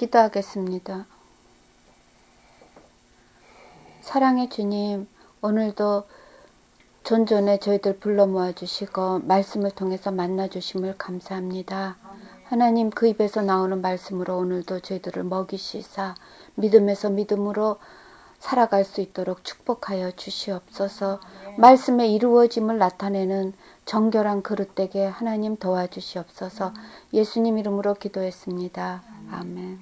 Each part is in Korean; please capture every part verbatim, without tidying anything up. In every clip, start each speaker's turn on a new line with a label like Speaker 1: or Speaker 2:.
Speaker 1: 기도하겠습니다. 사랑의 주님, 오늘도 존존에 저희들 불러 모아주시고 말씀을 통해서 만나주심을 감사합니다. 하나님, 그 입에서 나오는 말씀으로 오늘도 저희들을 먹이시사 믿음에서 믿음으로 살아갈 수 있도록 축복하여 주시옵소서. 말씀의 이루어짐을 나타내는 정결한 그릇되게 하나님 도와주시옵소서. 예수님 이름으로 기도했습니다. 아멘.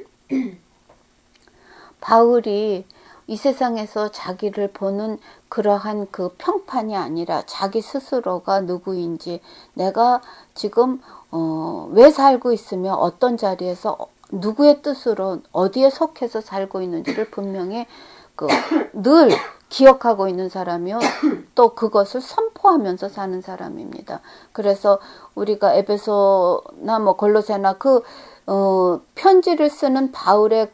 Speaker 1: 바울이 이 세상에서 자기를 보는 그러한 그 평판이 아니라 자기 스스로가 누구인지, 내가 지금 어, 왜 살고 있으며 어떤 자리에서 누구의 뜻으로 어디에 속해서 살고 있는지를 분명히 그 늘 기억하고 있는 사람이요, 또 그것을 선포하면서 사는 사람입니다. 그래서 우리가 에베소나 뭐 골로새나 그 어, 편지를 쓰는 바울의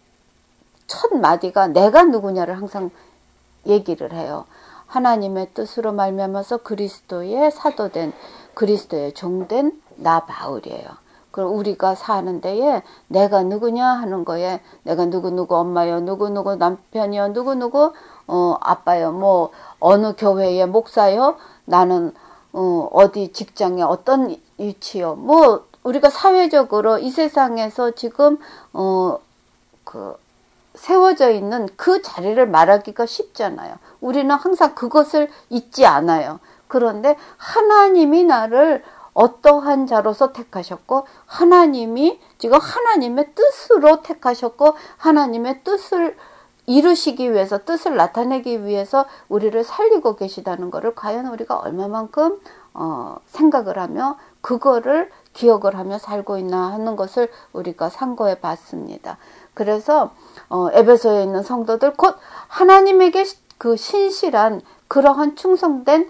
Speaker 1: 첫 마디가 내가 누구냐를 항상 얘기를 해요. 하나님의 뜻으로 말미암아서 그리스도의 사도된, 그리스도의 종된 나 바울이에요. 그럼 우리가 사는 데에 내가 누구냐 하는 거에 내가 누구누구 엄마요, 누구누구 남편이요, 누구누구 어, 아빠요, 뭐 어느 교회의 목사요, 나는 어, 어디 직장에 어떤 위치요, 뭐 우리가 사회적으로 이 세상에서 지금 어, 그 세워져 있는 그 자리를 말하기가 쉽잖아요. 우리는 항상 그것을 잊지 않아요. 그런데 하나님이 나를 어떠한 자로서 택하셨고, 하나님이 지금 하나님의 뜻으로 택하셨고, 하나님의 뜻을 이루시기 위해서, 뜻을 나타내기 위해서 우리를 살리고 계시다는 것을 과연 우리가 얼마만큼 어, 생각을 하며 그거를 기억을 하며 살고 있나 하는 것을 우리가 상고해 봤습니다. 그래서 어, 에베소에 있는 성도들, 곧 하나님에게 그 신실한 그러한 충성된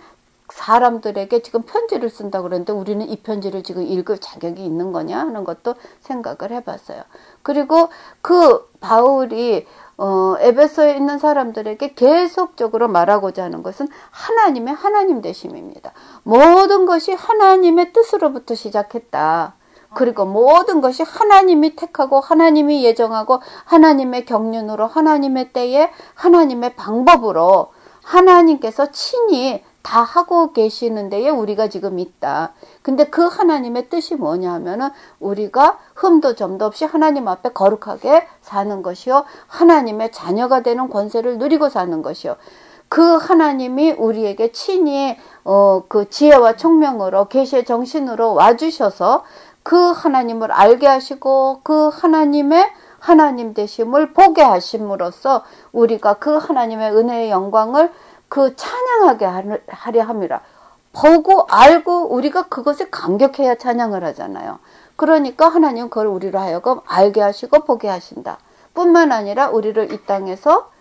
Speaker 1: 사람들에게 지금 편지를 쓴다고 그랬는데, 우리는 이 편지를 지금 읽을 자격이 있는 거냐 하는 것도 생각을 해봤어요. 그리고 그 바울이 어, 에베소에 있는 사람들에게 계속적으로 말하고자 하는 것은 하나님의 하나님 되심입니다. 모든 것이 하나님의 뜻으로부터 시작했다. 그리고 모든 것이 하나님이 택하고 하나님이 예정하고 하나님의 경륜으로 하나님의 때에 하나님의 방법으로 하나님께서 친히 다 하고 계시는 데에 우리가 지금 있다. 근데 그 하나님의 뜻이 뭐냐 하면은 우리가 흠도 점도 없이 하나님 앞에 거룩하게 사는 것이요, 하나님의 자녀가 되는 권세를 누리고 사는 것이요, 그 하나님이 우리에게 친히 어, 그 지혜와 총명으로 계시의 정신으로 와주셔서 그 하나님을 알게 하시고 그 하나님의 하나님 되심을 보게 하심으로써 우리가 그 하나님의 은혜의 영광을 그 찬양하게 하려 함이라. 보고 알고 우리가 그것에 감격해야 찬양을 하잖아요. 그러니까 하나님은 그걸 우리로 하여금 알게 하시고 보게 하신다. 뿐만 아니라 우리를 이 땅에서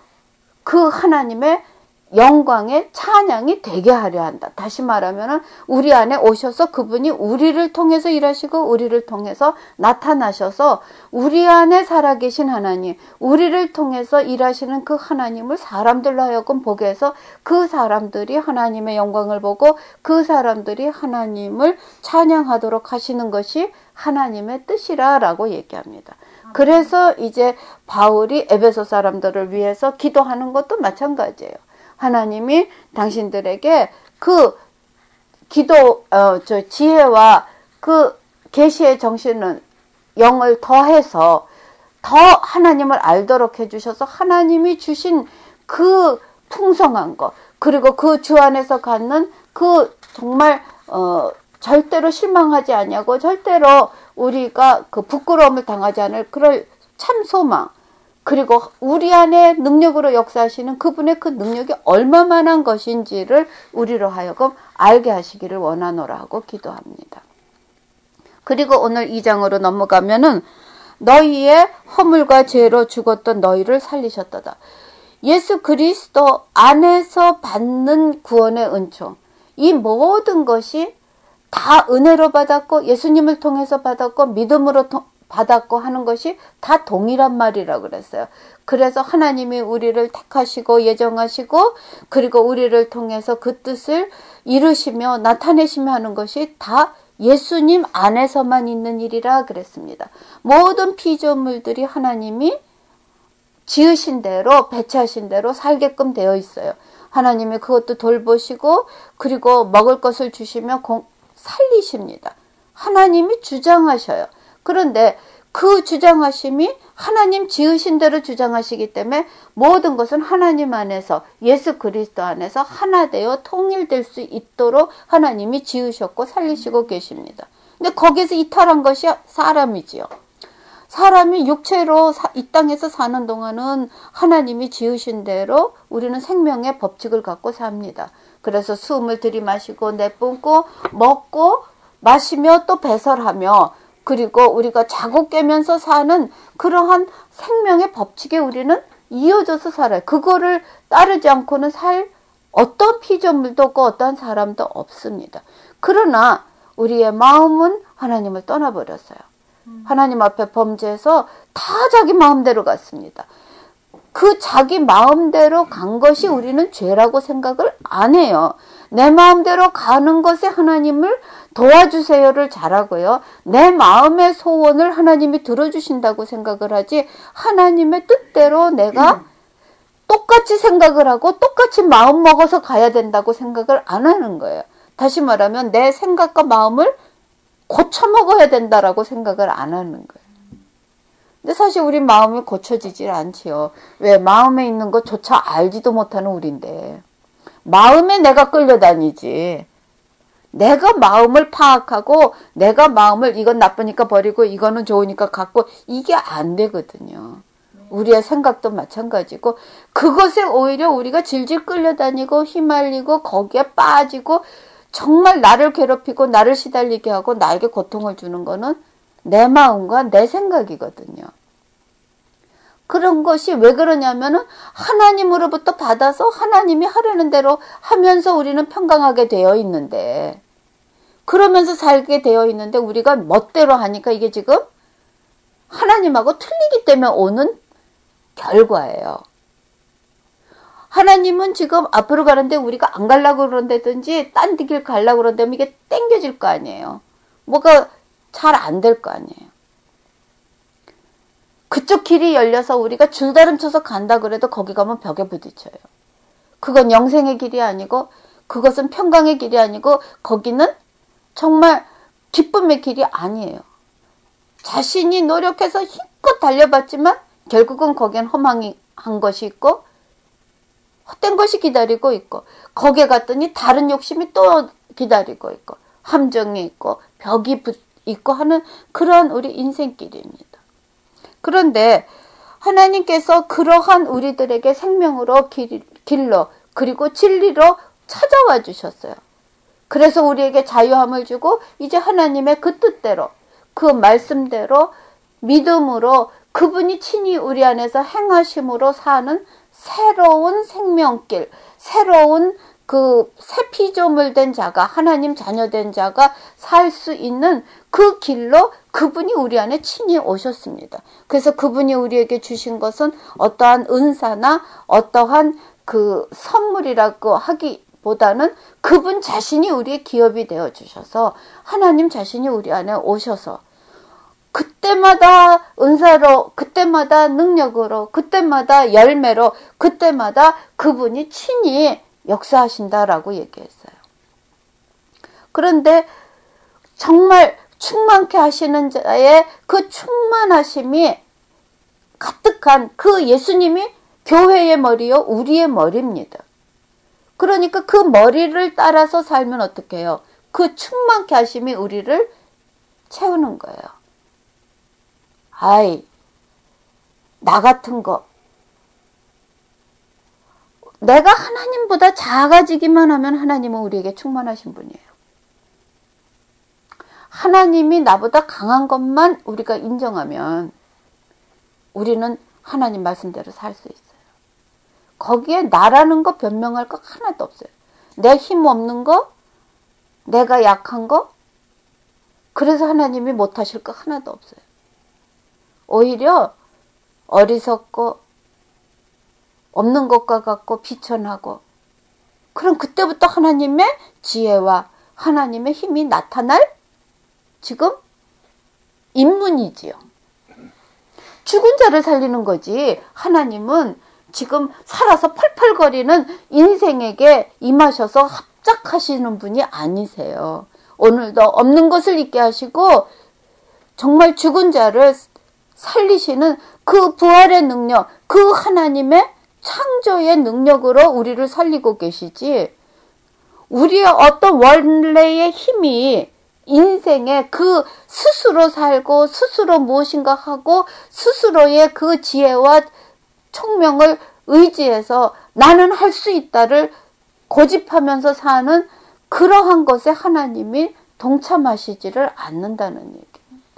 Speaker 1: 그 하나님의 영광의 찬양이 되게 하려 한다. 다시 말하면 우리 안에 오셔서 그분이 우리를 통해서 일하시고 우리를 통해서 나타나셔서 우리 안에 살아계신 하나님, 우리를 통해서 일하시는 그 하나님을 사람들로 하여금 보게 해서 그 사람들이 하나님의 영광을 보고 그 사람들이 하나님을 찬양하도록 하시는 것이 하나님의 뜻이라라고 얘기합니다. 그래서 이제 바울이 에베소 사람들을 위해서 기도하는 것도 마찬가지예요. 하나님이 당신들에게 그 기도, 어, 저 지혜와 그 계시의 정신은 영을 더해서 더 하나님을 알도록 해주셔서 하나님이 주신 그 풍성한 것, 그리고 그 주 안에서 갖는 그 정말 어, 절대로 실망하지 아니하고 절대로 우리가 그 부끄러움을 당하지 않을 그럴 참 소망, 그리고 우리 안에 능력으로 역사하시는 그분의 그 능력이 얼마만한 것인지를 우리로 하여금 알게 하시기를 원하노라 하고 기도합니다. 그리고 오늘 이 장으로 넘어가면은 너희의 허물과 죄로 죽었던 너희를 살리셨도다. 예수 그리스도 안에서 받는 구원의 은총, 이 모든 것이 다 은혜로 받았고 예수님을 통해서 받았고 믿음으로 통, 받았고 하는 것이 다 동일한 말이라고 그랬어요. 그래서 하나님이 우리를 택하시고 예정하시고 그리고 우리를 통해서 그 뜻을 이루시며 나타내시며 하는 것이 다 예수님 안에서만 있는 일이라 그랬습니다. 모든 피조물들이 하나님이 지으신 대로 배치하신 대로 살게끔 되어 있어요. 하나님이 그것도 돌보시고 그리고 먹을 것을 주시며 살리십니다. 하나님이 주장하셔요. 그런데 그 주장하심이 하나님 지으신 대로 주장하시기 때문에 모든 것은 하나님 안에서 예수 그리스도 안에서 하나 되어 통일될 수 있도록 하나님이 지으셨고 살리시고 계십니다. 근데 거기서 이탈한 것이 사람이지요. 사람이 육체로 이 땅에서 사는 동안은 하나님이 지으신 대로 우리는 생명의 법칙을 갖고 삽니다. 그래서 숨을 들이마시고 내뿜고 먹고 마시며 또 배설하며 그리고 우리가 자고 깨면서 사는 그러한 생명의 법칙에 우리는 이어져서 살아요. 그거를 따르지 않고는 살 어떤 피조물도 없고 어떤 사람도 없습니다. 그러나 우리의 마음은 하나님을 떠나버렸어요. 하나님 앞에 범죄해서 다 자기 마음대로 갔습니다. 그 자기 마음대로 간 것이 우리는 죄라고 생각을 안 해요. 내 마음대로 가는 것에 하나님을 도와주세요를 잘하고요. 내 마음의 소원을 하나님이 들어주신다고 생각을 하지 하나님의 뜻대로 내가 똑같이 생각을 하고 똑같이 마음 먹어서 가야 된다고 생각을 안 하는 거예요. 다시 말하면 내 생각과 마음을 고쳐 먹어야 된다라고 생각을 안 하는 거예요. 근데 사실 우리 마음이 고쳐지질 않지요. 왜? 마음에 있는 것조차 알지도 못하는 우리인데 마음에 내가 끌려다니지. 내가 마음을 파악하고 내가 마음을 이건 나쁘니까 버리고 이거는 좋으니까 갖고 이게 안 되거든요. 우리의 생각도 마찬가지고 그것에 오히려 우리가 질질 끌려다니고 휘말리고 거기에 빠지고 정말 나를 괴롭히고 나를 시달리게 하고 나에게 고통을 주는 거는 내 마음과 내 생각이거든요. 그런 것이 왜 그러냐면은 하나님으로부터 받아서 하나님이 하려는 대로 하면서 우리는 평강하게 되어 있는데 그러면서 살게 되어 있는데 우리가 멋대로 하니까 이게 지금 하나님하고 틀리기 때문에 오는 결과예요. 하나님은 지금 앞으로 가는데 우리가 안 가려고 그런다든지 딴 길 가려고 그런다면 이게 땡겨질 거 아니에요. 뭐가 잘 안 될 거 아니에요. 그쪽 길이 열려서 우리가 줄다름 쳐서 간다 그래도 거기 가면 벽에 부딪혀요. 그건 영생의 길이 아니고 그것은 평강의 길이 아니고 거기는 정말 기쁨의 길이 아니에요. 자신이 노력해서 힘껏 달려봤지만 결국은 거기엔 허망한 것이 있고 헛된 것이 기다리고 있고 거기에 갔더니 다른 욕심이 또 기다리고 있고 함정이 있고 벽이 있고 하는 그런 우리 인생길입니다. 그런데 하나님께서 그러한 우리들에게 생명으로 길, 길로 그리고 진리로 찾아와 주셨어요. 그래서 우리에게 자유함을 주고 이제 하나님의 그 뜻대로 그 말씀대로 믿음으로 그분이 친히 우리 안에서 행하심으로 사는 새로운 생명길, 새로운 그 새 피조물 된 자가 하나님 자녀 된 자가 살 수 있는 그 길로 그분이 우리 안에 친히 오셨습니다. 그래서 그분이 우리에게 주신 것은 어떠한 은사나 어떠한 그 선물이라고 하기보다는 그분 자신이 우리의 기업이 되어 주셔서 하나님 자신이 우리 안에 오셔서 그때마다 은사로, 그때마다 능력으로, 그때마다 열매로, 그때마다 그분이 친히 역사하신다라고 얘기했어요. 그런데 정말 충만케 하시는 자의 그 충만하심이 가득한 그 예수님이 교회의 머리요, 우리의 머리입니다. 그러니까 그 머리를 따라서 살면 어떻게 해요? 그 충만케 하심이 우리를 채우는 거예요. 아이, 나 같은 거. 내가 하나님보다 작아지기만 하면 하나님은 우리에게 충만하신 분이에요. 하나님이 나보다 강한 것만 우리가 인정하면 우리는 하나님 말씀대로 살 수 있어요. 거기에 나라는 거 변명할 거 하나도 없어요. 내 힘 없는 거, 내가 약한 거, 그래서 하나님이 못하실 거 하나도 없어요. 오히려 어리석고 없는 것과 같고 비천하고 그럼 그때부터 하나님의 지혜와 하나님의 힘이 나타날 지금 인문이지요. 죽은 자를 살리는 거지. 하나님은 지금 살아서 펄펄거리는 인생에게 임하셔서 합작하시는 분이 아니세요. 오늘도 없는 것을 있게 하시고 정말 죽은 자를 살리시는 그 부활의 능력, 그 하나님의 창조의 능력으로 우리를 살리고 계시지, 우리의 어떤 원래의 힘이 인생에 그 스스로 살고 스스로 무엇인가 하고 스스로의 그 지혜와 총명을 의지해서 나는 할 수 있다를 고집하면서 사는 그러한 것에 하나님이 동참하시지를 않는다는 얘기입니다.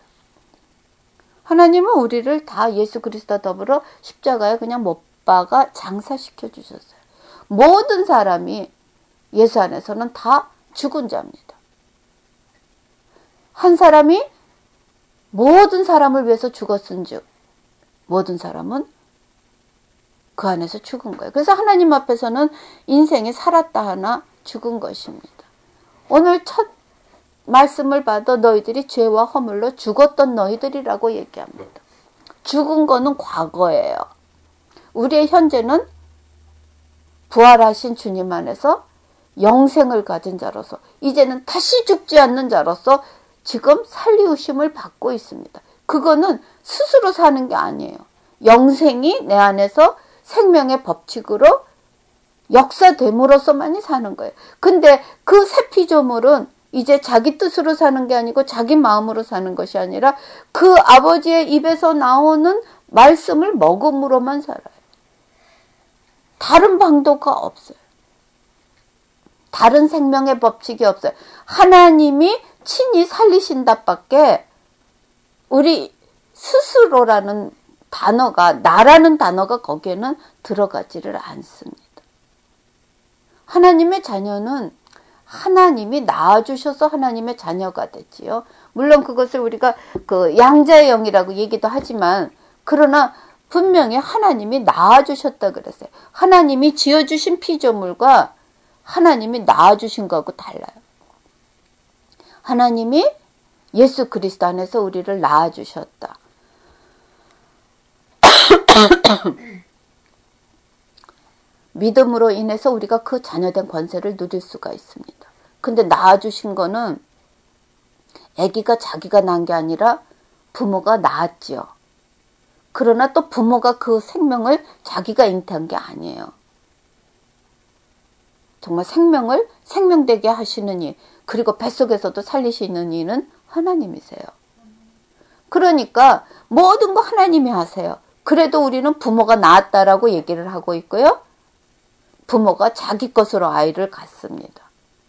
Speaker 1: 하나님은 우리를 다 예수 그리스도와 더불어 십자가에 그냥 못 박아 장사시켜 주셨어요. 모든 사람이 예수 안에서는 다 죽은 자입니다. 한 사람이 모든 사람을 위해서 죽었은즉 모든 사람은 그 안에서 죽은 거예요. 그래서 하나님 앞에서는 인생이 살았다 하나 죽은 것입니다. 오늘 첫 말씀을 봐도 너희들이 죄와 허물로 죽었던 너희들이라고 얘기합니다. 죽은 거는 과거예요. 우리의 현재는 부활하신 주님 안에서 영생을 가진 자로서 이제는 다시 죽지 않는 자로서 지금 살리우심을 받고 있습니다. 그거는 스스로 사는 게 아니에요. 영생이 내 안에서 생명의 법칙으로 역사됨으로써만이 사는 거예요. 근데 그 새 피조물은 이제 자기 뜻으로 사는 게 아니고 자기 마음으로 사는 것이 아니라 그 아버지의 입에서 나오는 말씀을 먹음으로만 살아요. 다른 방도가 없어요. 다른 생명의 법칙이 없어요. 하나님이 친히 살리신다 밖에 우리 스스로라는 단어가, 나라는 단어가 거기에는 들어가지를 않습니다. 하나님의 자녀는 하나님이 낳아주셔서 하나님의 자녀가 됐지요. 물론 그것을 우리가 그 양자의 영이라고 얘기도 하지만, 그러나 분명히 하나님이 낳아주셨다 그랬어요. 하나님이 지어주신 피조물과 하나님이 낳아주신 거하고 달라요. 하나님이 예수 그리스도 안에서 우리를 낳아주셨다. 믿음으로 인해서 우리가 그 자녀된 권세를 누릴 수가 있습니다. 근데 낳아주신 거는 아기가 자기가 낳은 게 아니라 부모가 낳았지요. 그러나 또 부모가 그 생명을 자기가 잉태한 게 아니에요. 정말 생명을 생명되게 하시는 이, 그리고 뱃속에서도 살리시는 이는 하나님이세요. 그러니까 모든 거 하나님이 하세요. 그래도 우리는 부모가 낳았다라고 얘기를 하고 있고요. 부모가 자기 것으로 아이를 갖습니다.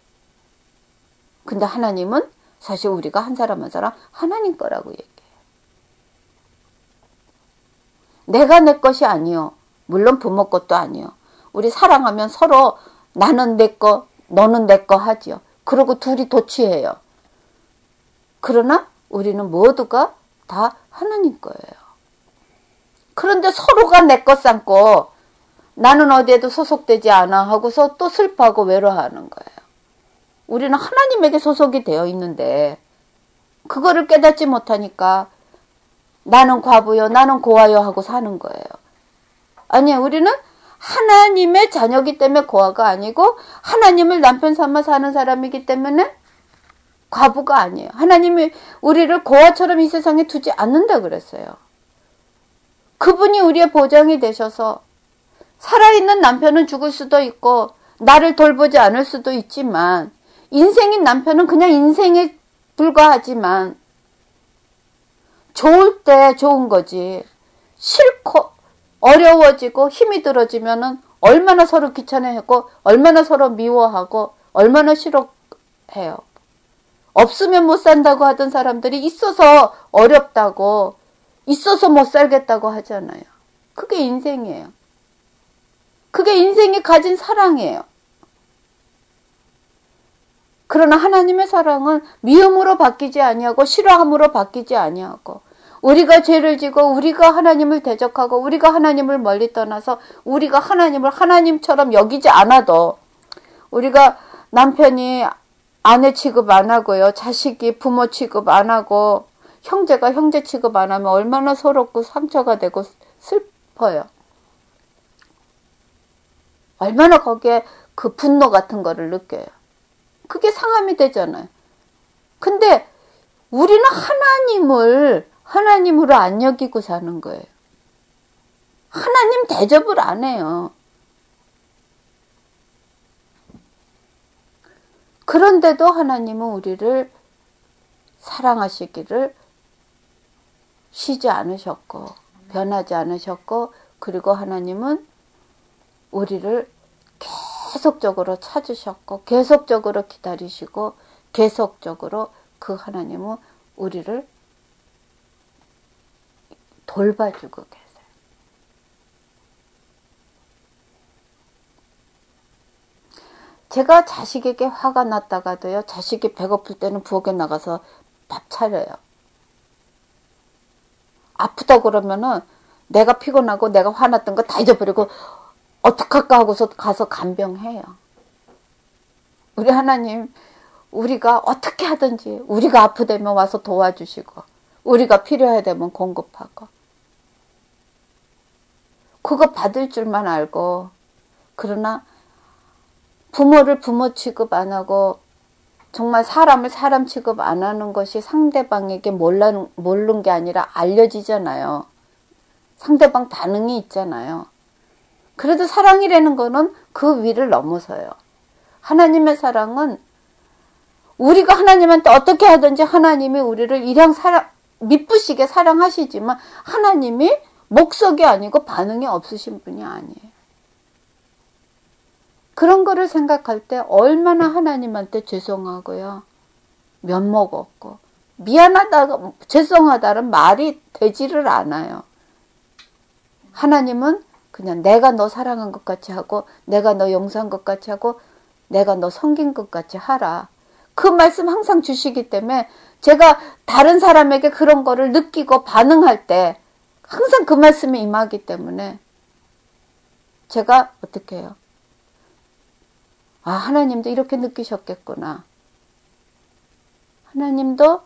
Speaker 1: 근데 하나님은 사실 우리가 한 사람 한 사람 하나님 거라고 얘기해요. 내가 내 것이 아니요. 물론 부모 것도 아니요. 우리 사랑하면 서로 나는 내 거, 너는 내 거 하지요. 그러고 둘이 도취해요. 그러나 우리는 모두가 다 하나님 거예요. 그런데 서로가 내 것 삼고 나는 어디에도 소속되지 않아 하고서 또 슬퍼하고 외로워하는 거예요. 우리는 하나님에게 소속이 되어 있는데 그거를 깨닫지 못하니까 나는 과부요, 나는 고아요 하고 사는 거예요. 아니요, 우리는 하나님의 자녀이기 때문에 고아가 아니고 하나님을 남편 삼아 사는 사람이기 때문에 과부가 아니에요. 하나님이 우리를 고아처럼 이 세상에 두지 않는다 그랬어요. 그분이 우리의 보장이 되셔서 살아있는 남편은 죽을 수도 있고 나를 돌보지 않을 수도 있지만 인생인 남편은 그냥 인생에 불과하지만 좋을 때 좋은 거지. 싫고 어려워지고 힘이 들어지면은 얼마나 서로 귀찮아하고 얼마나 서로 미워하고 얼마나 싫어해요. 없으면 못 산다고 하던 사람들이 있어서 어렵다고, 있어서 못 살겠다고 하잖아요. 그게 인생이에요. 그게 인생이 가진 사랑이에요. 그러나 하나님의 사랑은 미움으로 바뀌지 아니하고 싫어함으로 바뀌지 아니하고, 우리가 죄를 지고 우리가 하나님을 대적하고 우리가 하나님을 멀리 떠나서 우리가 하나님을 하나님처럼 여기지 않아도, 우리가 남편이 아내 취급 안 하고요. 자식이 부모 취급 안 하고 형제가 형제 취급 안 하면 얼마나 서럽고 상처가 되고 슬퍼요. 얼마나 거기에 그 분노 같은 거를 느껴요. 그게 상함이 되잖아요. 근데 우리는 하나님을 하나님으로 안 여기고 사는 거예요. 하나님 대접을 안 해요. 그런데도 하나님은 우리를 사랑하시기를 쉬지 않으셨고 변하지 않으셨고, 그리고 하나님은 우리를 계속적으로 찾으셨고 계속적으로 기다리시고 계속적으로 그 하나님은 우리를 돌봐주고 계세요. 제가 자식에게 화가 났다가도요, 자식이 배고플 때는 부엌에 나가서 밥 차려요. 아프다 그러면은 내가 피곤하고 내가 화났던 거 다 잊어버리고 어떡할까 하고서 가서 간병해요. 우리 하나님, 우리가 어떻게 하든지 우리가 아프다면 와서 도와주시고 우리가 필요해 되면 공급하고, 그거 받을 줄만 알고, 그러나 부모를 부모 취급 안 하고 정말 사람을 사람 취급 안 하는 것이 상대방에게 몰라, 모르는 게 아니라 알려지잖아요. 상대방 반응이 있잖아요. 그래도 사랑이라는 거는 그 위를 넘어서요. 하나님의 사랑은 우리가 하나님한테 어떻게 하든지 하나님이 우리를 일양 사랑, 미쁘시게 사랑하시지만 하나님이 목석이 아니고 반응이 없으신 분이 아니에요. 그런 거를 생각할 때 얼마나 하나님한테 죄송하고요, 면목 없고, 미안하다, 죄송하다는 말이 되지를 않아요. 하나님은 그냥 내가 너 사랑한 것 같이 하고 내가 너 용서한 것 같이 하고 내가 너 섬긴 것 같이 하라. 그 말씀 항상 주시기 때문에 제가 다른 사람에게 그런 거를 느끼고 반응할 때 항상 그 말씀이 임하기 때문에 제가 어떻게 해요? 아, 하나님도 이렇게 느끼셨겠구나. 하나님도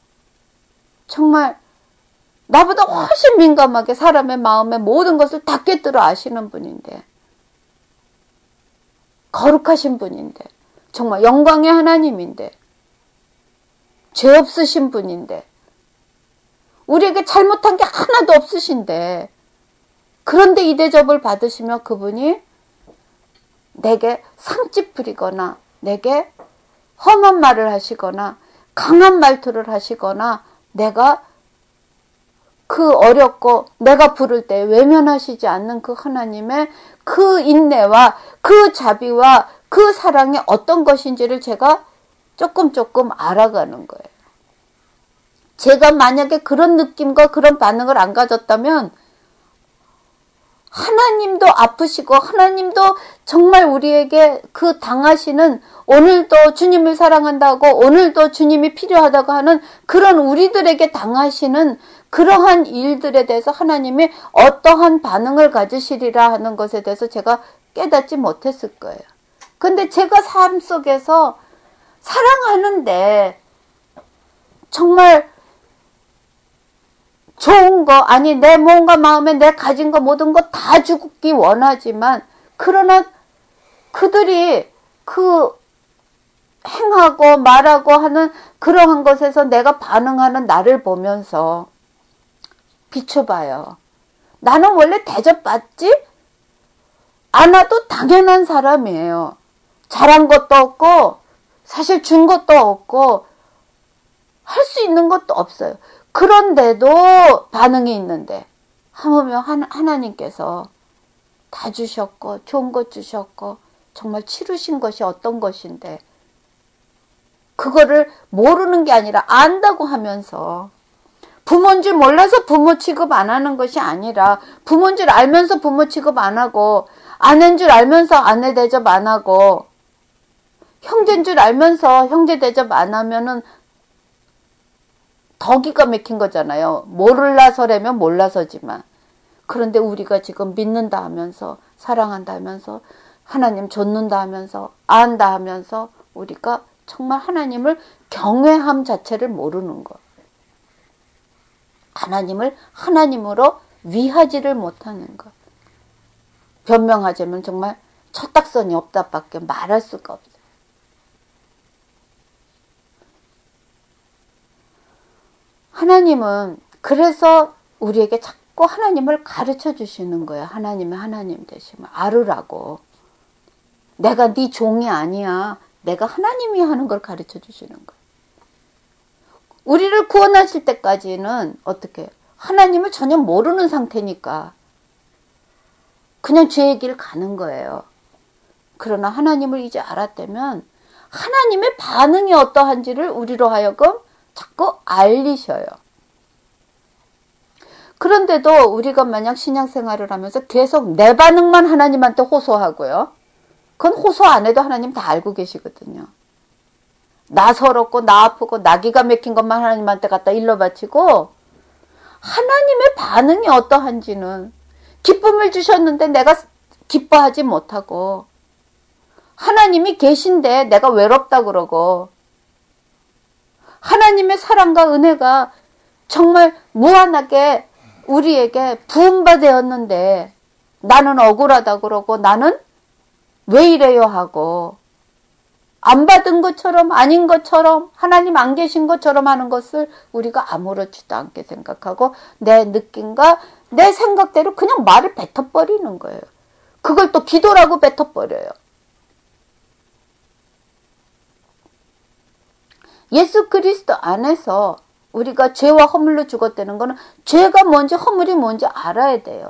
Speaker 1: 정말 나보다 훨씬 민감하게 사람의 마음의 모든 것을 다 꿰뚫어 아시는 분인데, 거룩하신 분인데, 정말 영광의 하나님인데, 죄 없으신 분인데, 우리에게 잘못한 게 하나도 없으신데, 그런데 이 대접을 받으시며 그분이 내게 상집 부리거나 내게 험한 말을 하시거나 강한 말투를 하시거나 내가 그 어렵고 내가 부를 때 외면하시지 않는 그 하나님의 그 인내와 그 자비와 그 사랑이 어떤 것인지를 제가 조금 조금 알아가는 거예요. 제가 만약에 그런 느낌과 그런 반응을 안 가졌다면 하나님도 아프시고 하나님도 정말 우리에게 그 당하시는, 오늘도 주님을 사랑한다고 오늘도 주님이 필요하다고 하는 그런 우리들에게 당하시는 그러한 일들에 대해서 하나님이 어떠한 반응을 가지시리라 하는 것에 대해서 제가 깨닫지 못했을 거예요. 근데 제가 삶 속에서 사랑하는데 정말 좋은 거, 아니 내 몸과 마음에 내 가진 거 모든 거 다 주기 원하지만, 그러나 그들이 그 행하고 말하고 하는 그러한 것에서 내가 반응하는 나를 보면서 비춰봐요. 나는 원래 대접받지 않아도 당연한 사람이에요. 잘한 것도 없고 사실 준 것도 없고 할 수 있는 것도 없어요. 그런데도 반응이 있는데, 하물며 하나님께서 다 주셨고 좋은 것 주셨고 정말 치르신 것이 어떤 것인데, 그거를 모르는 게 아니라 안다고 하면서, 부모인 줄 몰라서 부모 취급 안 하는 것이 아니라 부모인 줄 알면서 부모 취급 안 하고, 아내인 줄 알면서 아내 대접 안 하고, 형제인 줄 알면서 형제 대접 안 하면은 더 기가 막힌 거잖아요. 몰라서라면 몰라서지만. 그런데 우리가 지금 믿는다 하면서, 사랑한다 하면서, 하나님 좇는다 하면서, 안다 하면서 우리가 정말 하나님을 경외함 자체를 모르는 것. 하나님을 하나님으로 위하지를 못하는 것. 변명하자면 정말 첫딱선이 없다밖에 말할 수가 없어요. 하나님은 그래서 우리에게 자꾸 하나님을 가르쳐 주시는 거예요. 하나님의 하나님 되심을 알으라고. 내가 네 종이 아니야. 내가 하나님이 하는 걸 가르쳐 주시는 거예요. 우리를 구원하실 때까지는 어떻게 하나님을 전혀 모르는 상태니까 그냥 죄의 길 가는 거예요. 그러나 하나님을 이제 알았다면 하나님의 반응이 어떠한지를 우리로 하여금 자꾸 알리셔요. 그런데도 우리가 만약 신앙생활을 하면서 계속 내 반응만 하나님한테 호소하고요. 그건 호소 안 해도 하나님 다 알고 계시거든요. 나 서럽고 나 아프고 나 기가 막힌 것만 하나님한테 갖다 일러 바치고 하나님의 반응이 어떠한지는 기쁨을 주셨는데 내가 기뻐하지 못하고 하나님이 계신데 내가 외롭다 그러고 하나님의 사랑과 은혜가 정말 무한하게 우리에게 부음받았는데 나는 억울하다 그러고 나는 왜 이래요 하고 안 받은 것처럼 아닌 것처럼 하나님 안 계신 것처럼 하는 것을 우리가 아무렇지도 않게 생각하고 내 느낌과 내 생각대로 그냥 말을 뱉어버리는 거예요. 그걸 또 기도라고 뱉어버려요. 예수 그리스도 안에서 우리가 죄와 허물로 죽었다는 것은 죄가 뭔지 허물이 뭔지 알아야 돼요.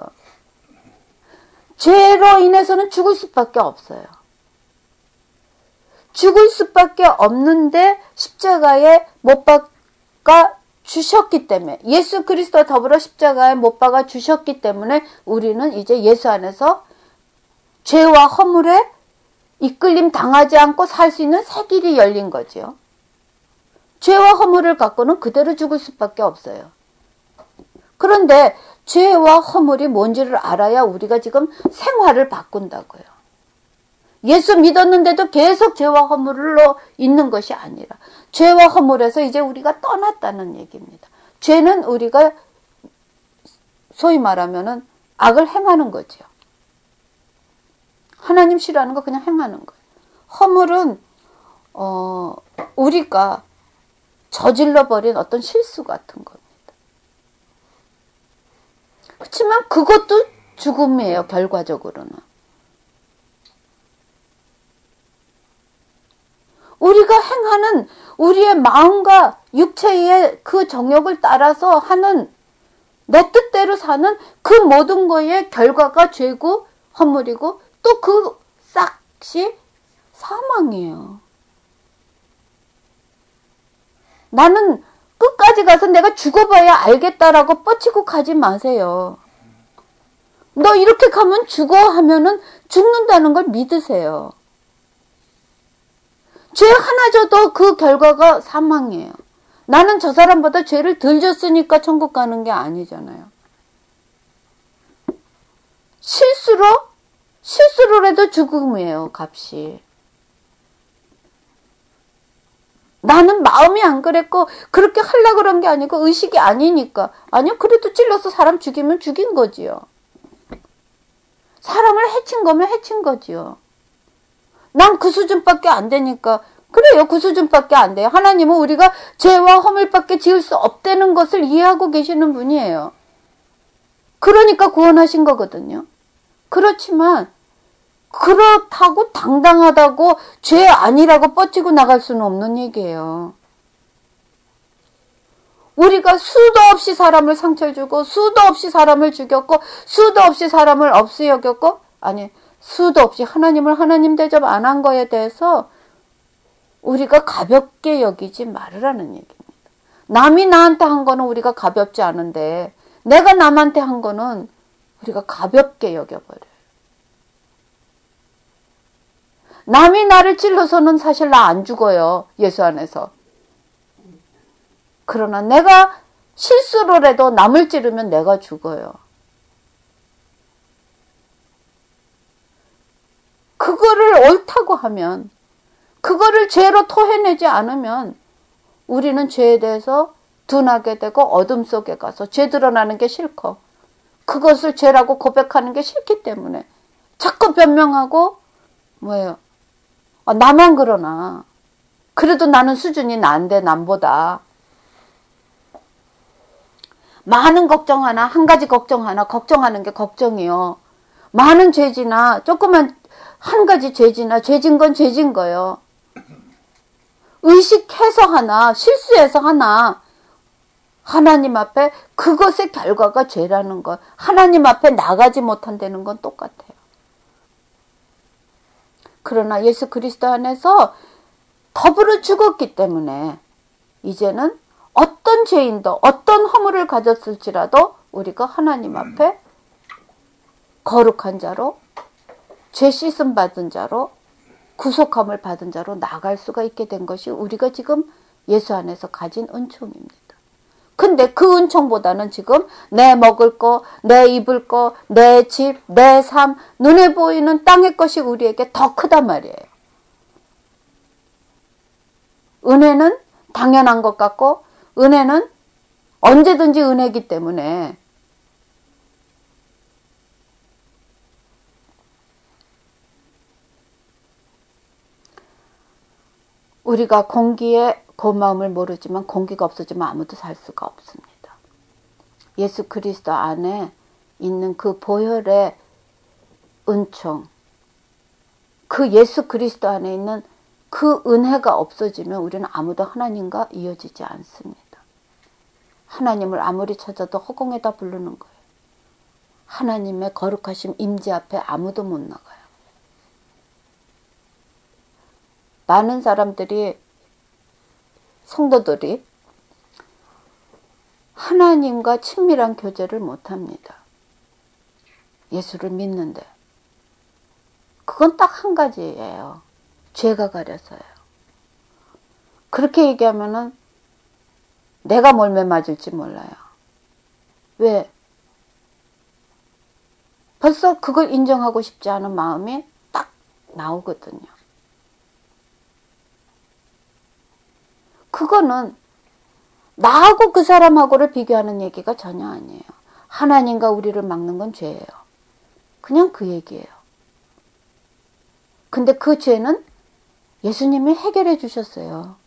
Speaker 1: 죄로 인해서는 죽을 수밖에 없어요. 죽을 수밖에 없는데 십자가에 못 박아 주셨기 때문에 예수 그리스도와 더불어 십자가에 못 박아 주셨기 때문에 우리는 이제 예수 안에서 죄와 허물에 이끌림 당하지 않고 살 수 있는 새 길이 열린 거죠. 죄와 허물을 갖고는 그대로 죽을 수밖에 없어요. 그런데 죄와 허물이 뭔지를 알아야 우리가 지금 생활을 바꾼다고요. 예수 믿었는데도 계속 죄와 허물로 있는 것이 아니라 죄와 허물에서 이제 우리가 떠났다는 얘기입니다. 죄는 우리가 소위 말하면은 악을 행하는 거죠. 하나님 싫어하는 거 그냥 행하는 거예요. 허물은 어, 우리가 저질러버린 어떤 실수 같은 겁니다. 그렇지만 그것도 죽음이에요. 결과적으로는. 우리가 행하는 우리의 마음과 육체의 그 정욕을 따라서 하는 내 뜻대로 사는 그 모든 거의 결과가 죄고 허물이고 또 그 싹이 사망이에요. 나는 끝까지 가서 내가 죽어봐야 알겠다라고 뻗치고 가지 마세요. 너 이렇게 가면 죽어 하면은 죽는다는 걸 믿으세요. 죄 하나 져도 그 결과가 사망이에요. 나는 저 사람보다 죄를 덜 졌으니까 천국 가는 게 아니잖아요. 실수로? 실수로라도 죽음이에요, 값이. 나는 마음이 안 그랬고 그렇게 하려고 그런 게 아니고 의식이 아니니까. 아니요, 그래도 찔러서 사람 죽이면 죽인 거지요. 사람을 해친 거면 해친 거지요. 난 그 수준밖에 안 되니까. 그래요, 그 수준밖에 안 돼요. 하나님은 우리가 죄와 허물밖에 지을 수 없다는 것을 이해하고 계시는 분이에요. 그러니까 구원하신 거거든요. 그렇지만 그렇다고 당당하다고 죄 아니라고 뻗치고 나갈 수는 없는 얘기예요. 우리가 수도 없이 사람을 상처 주고 수도 없이 사람을 죽였고 수도 없이 사람을 없이 여겼고 아니 수도 없이 하나님을 하나님 대접 안 한 거에 대해서 우리가 가볍게 여기지 말으라는 얘기입니다. 남이 나한테 한 거는 우리가 가볍지 않은데 내가 남한테 한 거는 우리가 가볍게 여겨버려요. 남이 나를 찔러서는 사실 나 안 죽어요. 예수 안에서. 그러나 내가 실수로라도 남을 찌르면 내가 죽어요. 그거를 옳다고 하면 그거를 죄로 토해내지 않으면 우리는 죄에 대해서 둔하게 되고 어둠 속에 가서 죄 드러나는 게 싫고 그것을 죄라고 고백하는 게 싫기 때문에 자꾸 변명하고 뭐예요? 아, 나만 그러나 그래도 나는 수준이 난데 남보다 많은 걱정 하나 한 가지 걱정 하나 걱정하는 게 걱정이요. 많은 죄지나 조그만 한 가지 죄지나 죄진 건 죄진 거예요. 의식해서 하나 실수해서 하나 하나님 앞에 그것의 결과가 죄라는 것. 하나님 앞에 나가지 못한다는 건 똑같아요. 그러나 예수 그리스도 안에서 더불어 죽었기 때문에 이제는 어떤 죄인도 어떤 허물을 가졌을지라도 우리가 하나님 앞에 거룩한 자로 죄 씻음 받은 자로 구속함을 받은 자로 나갈 수가 있게 된 것이 우리가 지금 예수 안에서 가진 은총입니다. 근데 그 은총보다는 지금 내 먹을 거, 내 입을 거, 내 집, 내 삶, 눈에 보이는 땅의 것이 우리에게 더 크단 말이에요. 은혜는 당연한 것 같고 은혜는 언제든지 은혜이기 때문에 우리가 공기의 고마움을 모르지만 공기가 없어지면 아무도 살 수가 없습니다. 예수 그리스도 안에 있는 그 보혈의 은총, 그 예수 그리스도 안에 있는 그 은혜가 없어지면 우리는 아무도 하나님과 이어지지 않습니다. 하나님을 아무리 찾아도 허공에다 부르는 거예요. 하나님의 거룩하심 임재 앞에 아무도 못 나가요. 많은 사람들이 성도들이 하나님과 친밀한 교제를 못합니다. 예수를 믿는데 그건 딱 한 가지예요. 죄가 가려서요. 그렇게 얘기하면은 내가 몰매 맞을지 몰라요. 왜? 벌써 그걸 인정하고 싶지 않은 마음이 딱 나오거든요. 그거는 나하고 그 사람하고를 비교하는 얘기가 전혀 아니에요. 하나님과 우리를 막는 건 죄예요. 그냥 그 얘기예요. 근데 그 죄는 예수님이 해결해 주셨어요.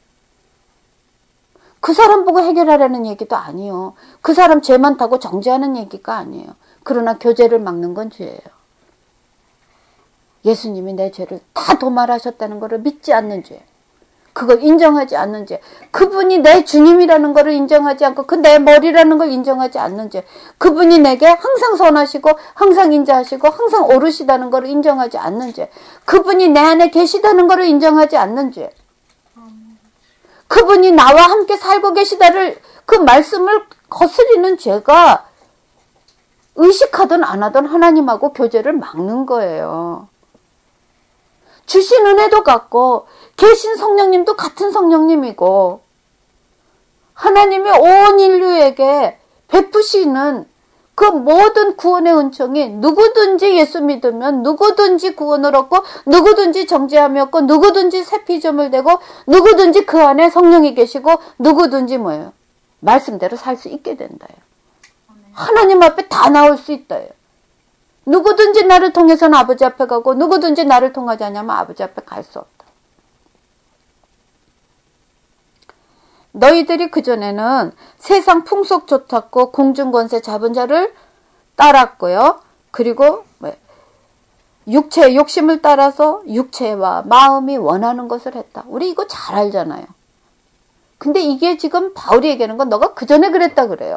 Speaker 1: 그 사람 보고 해결하라는 얘기도 아니에요. 그 사람 죄 많다고 정죄하는 얘기가 아니에요. 그러나 교제를 막는 건 죄예요. 예수님이 내 죄를 다 도말하셨다는 것을 믿지 않는 죄. 그걸 인정하지 않는 죄. 그분이 내 주님이라는 것을 인정하지 않고 그 내 머리라는 걸 인정하지 않는 죄. 그분이 내게 항상 선하시고 항상 인자하시고 항상 옳으시다는 것을 인정하지 않는 죄. 그분이 내 안에 계시다는 것을 인정하지 않는 죄. 그분이 나와 함께 살고 계시다를 그 말씀을 거스리는 죄가 의식하든 안 하든 하나님하고 교제를 막는 거예요. 주신 은혜도 같고 계신 성령님도 같은 성령님이고 하나님이 온 인류에게 베푸시는 그 모든 구원의 은총이 누구든지 예수 믿으면 누구든지 구원을 얻고 누구든지 정죄함이 없고 누구든지 새 피조물 되고 누구든지 그 안에 성령이 계시고 누구든지 뭐예요? 말씀대로 살 수 있게 된다요. 하나님 앞에 다 나올 수 있다요. 누구든지 나를 통해서는 아버지 앞에 가고 누구든지 나를 통하지 않으면 아버지 앞에 갈 수 없다. 너희들이 그전에는 세상 풍속 좋다고 공중권세 잡은 자를 따랐고요. 그리고 육체의 욕심을 따라서 육체와 마음이 원하는 것을 했다. 우리 이거 잘 알잖아요. 근데 이게 지금 바울이 얘기하는 건 너가 그전에 그랬다 그래요.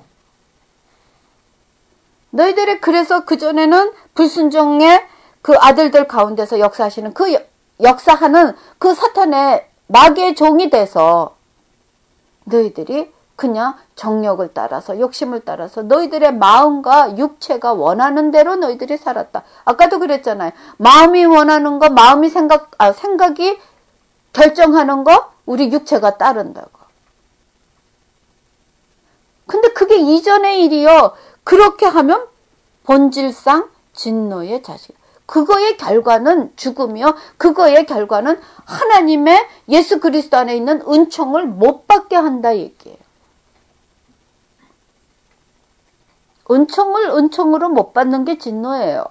Speaker 1: 너희들이 그래서 그전에는 불순종의 그 아들들 가운데서 역사하시는 그 역사하는 그 사탄의 마귀의 종이 돼서 너희들이 그냥 정욕을 따라서 욕심을 따라서 너희들의 마음과 육체가 원하는 대로 너희들이 살았다. 아까도 그랬잖아요. 마음이 원하는 거, 마음이 생각, 아, 생각이 결정하는 거, 우리 육체가 따른다고. 근데 그게 이전의 일이요. 그렇게 하면 본질상 진노의 자식. 그거의 결과는 죽음이요. 그거의 결과는 하나님의 예수 그리스도 안에 있는 은총을 못 받게 한다 얘기예요. 은총을 은총으로 못 받는 게 진노예요.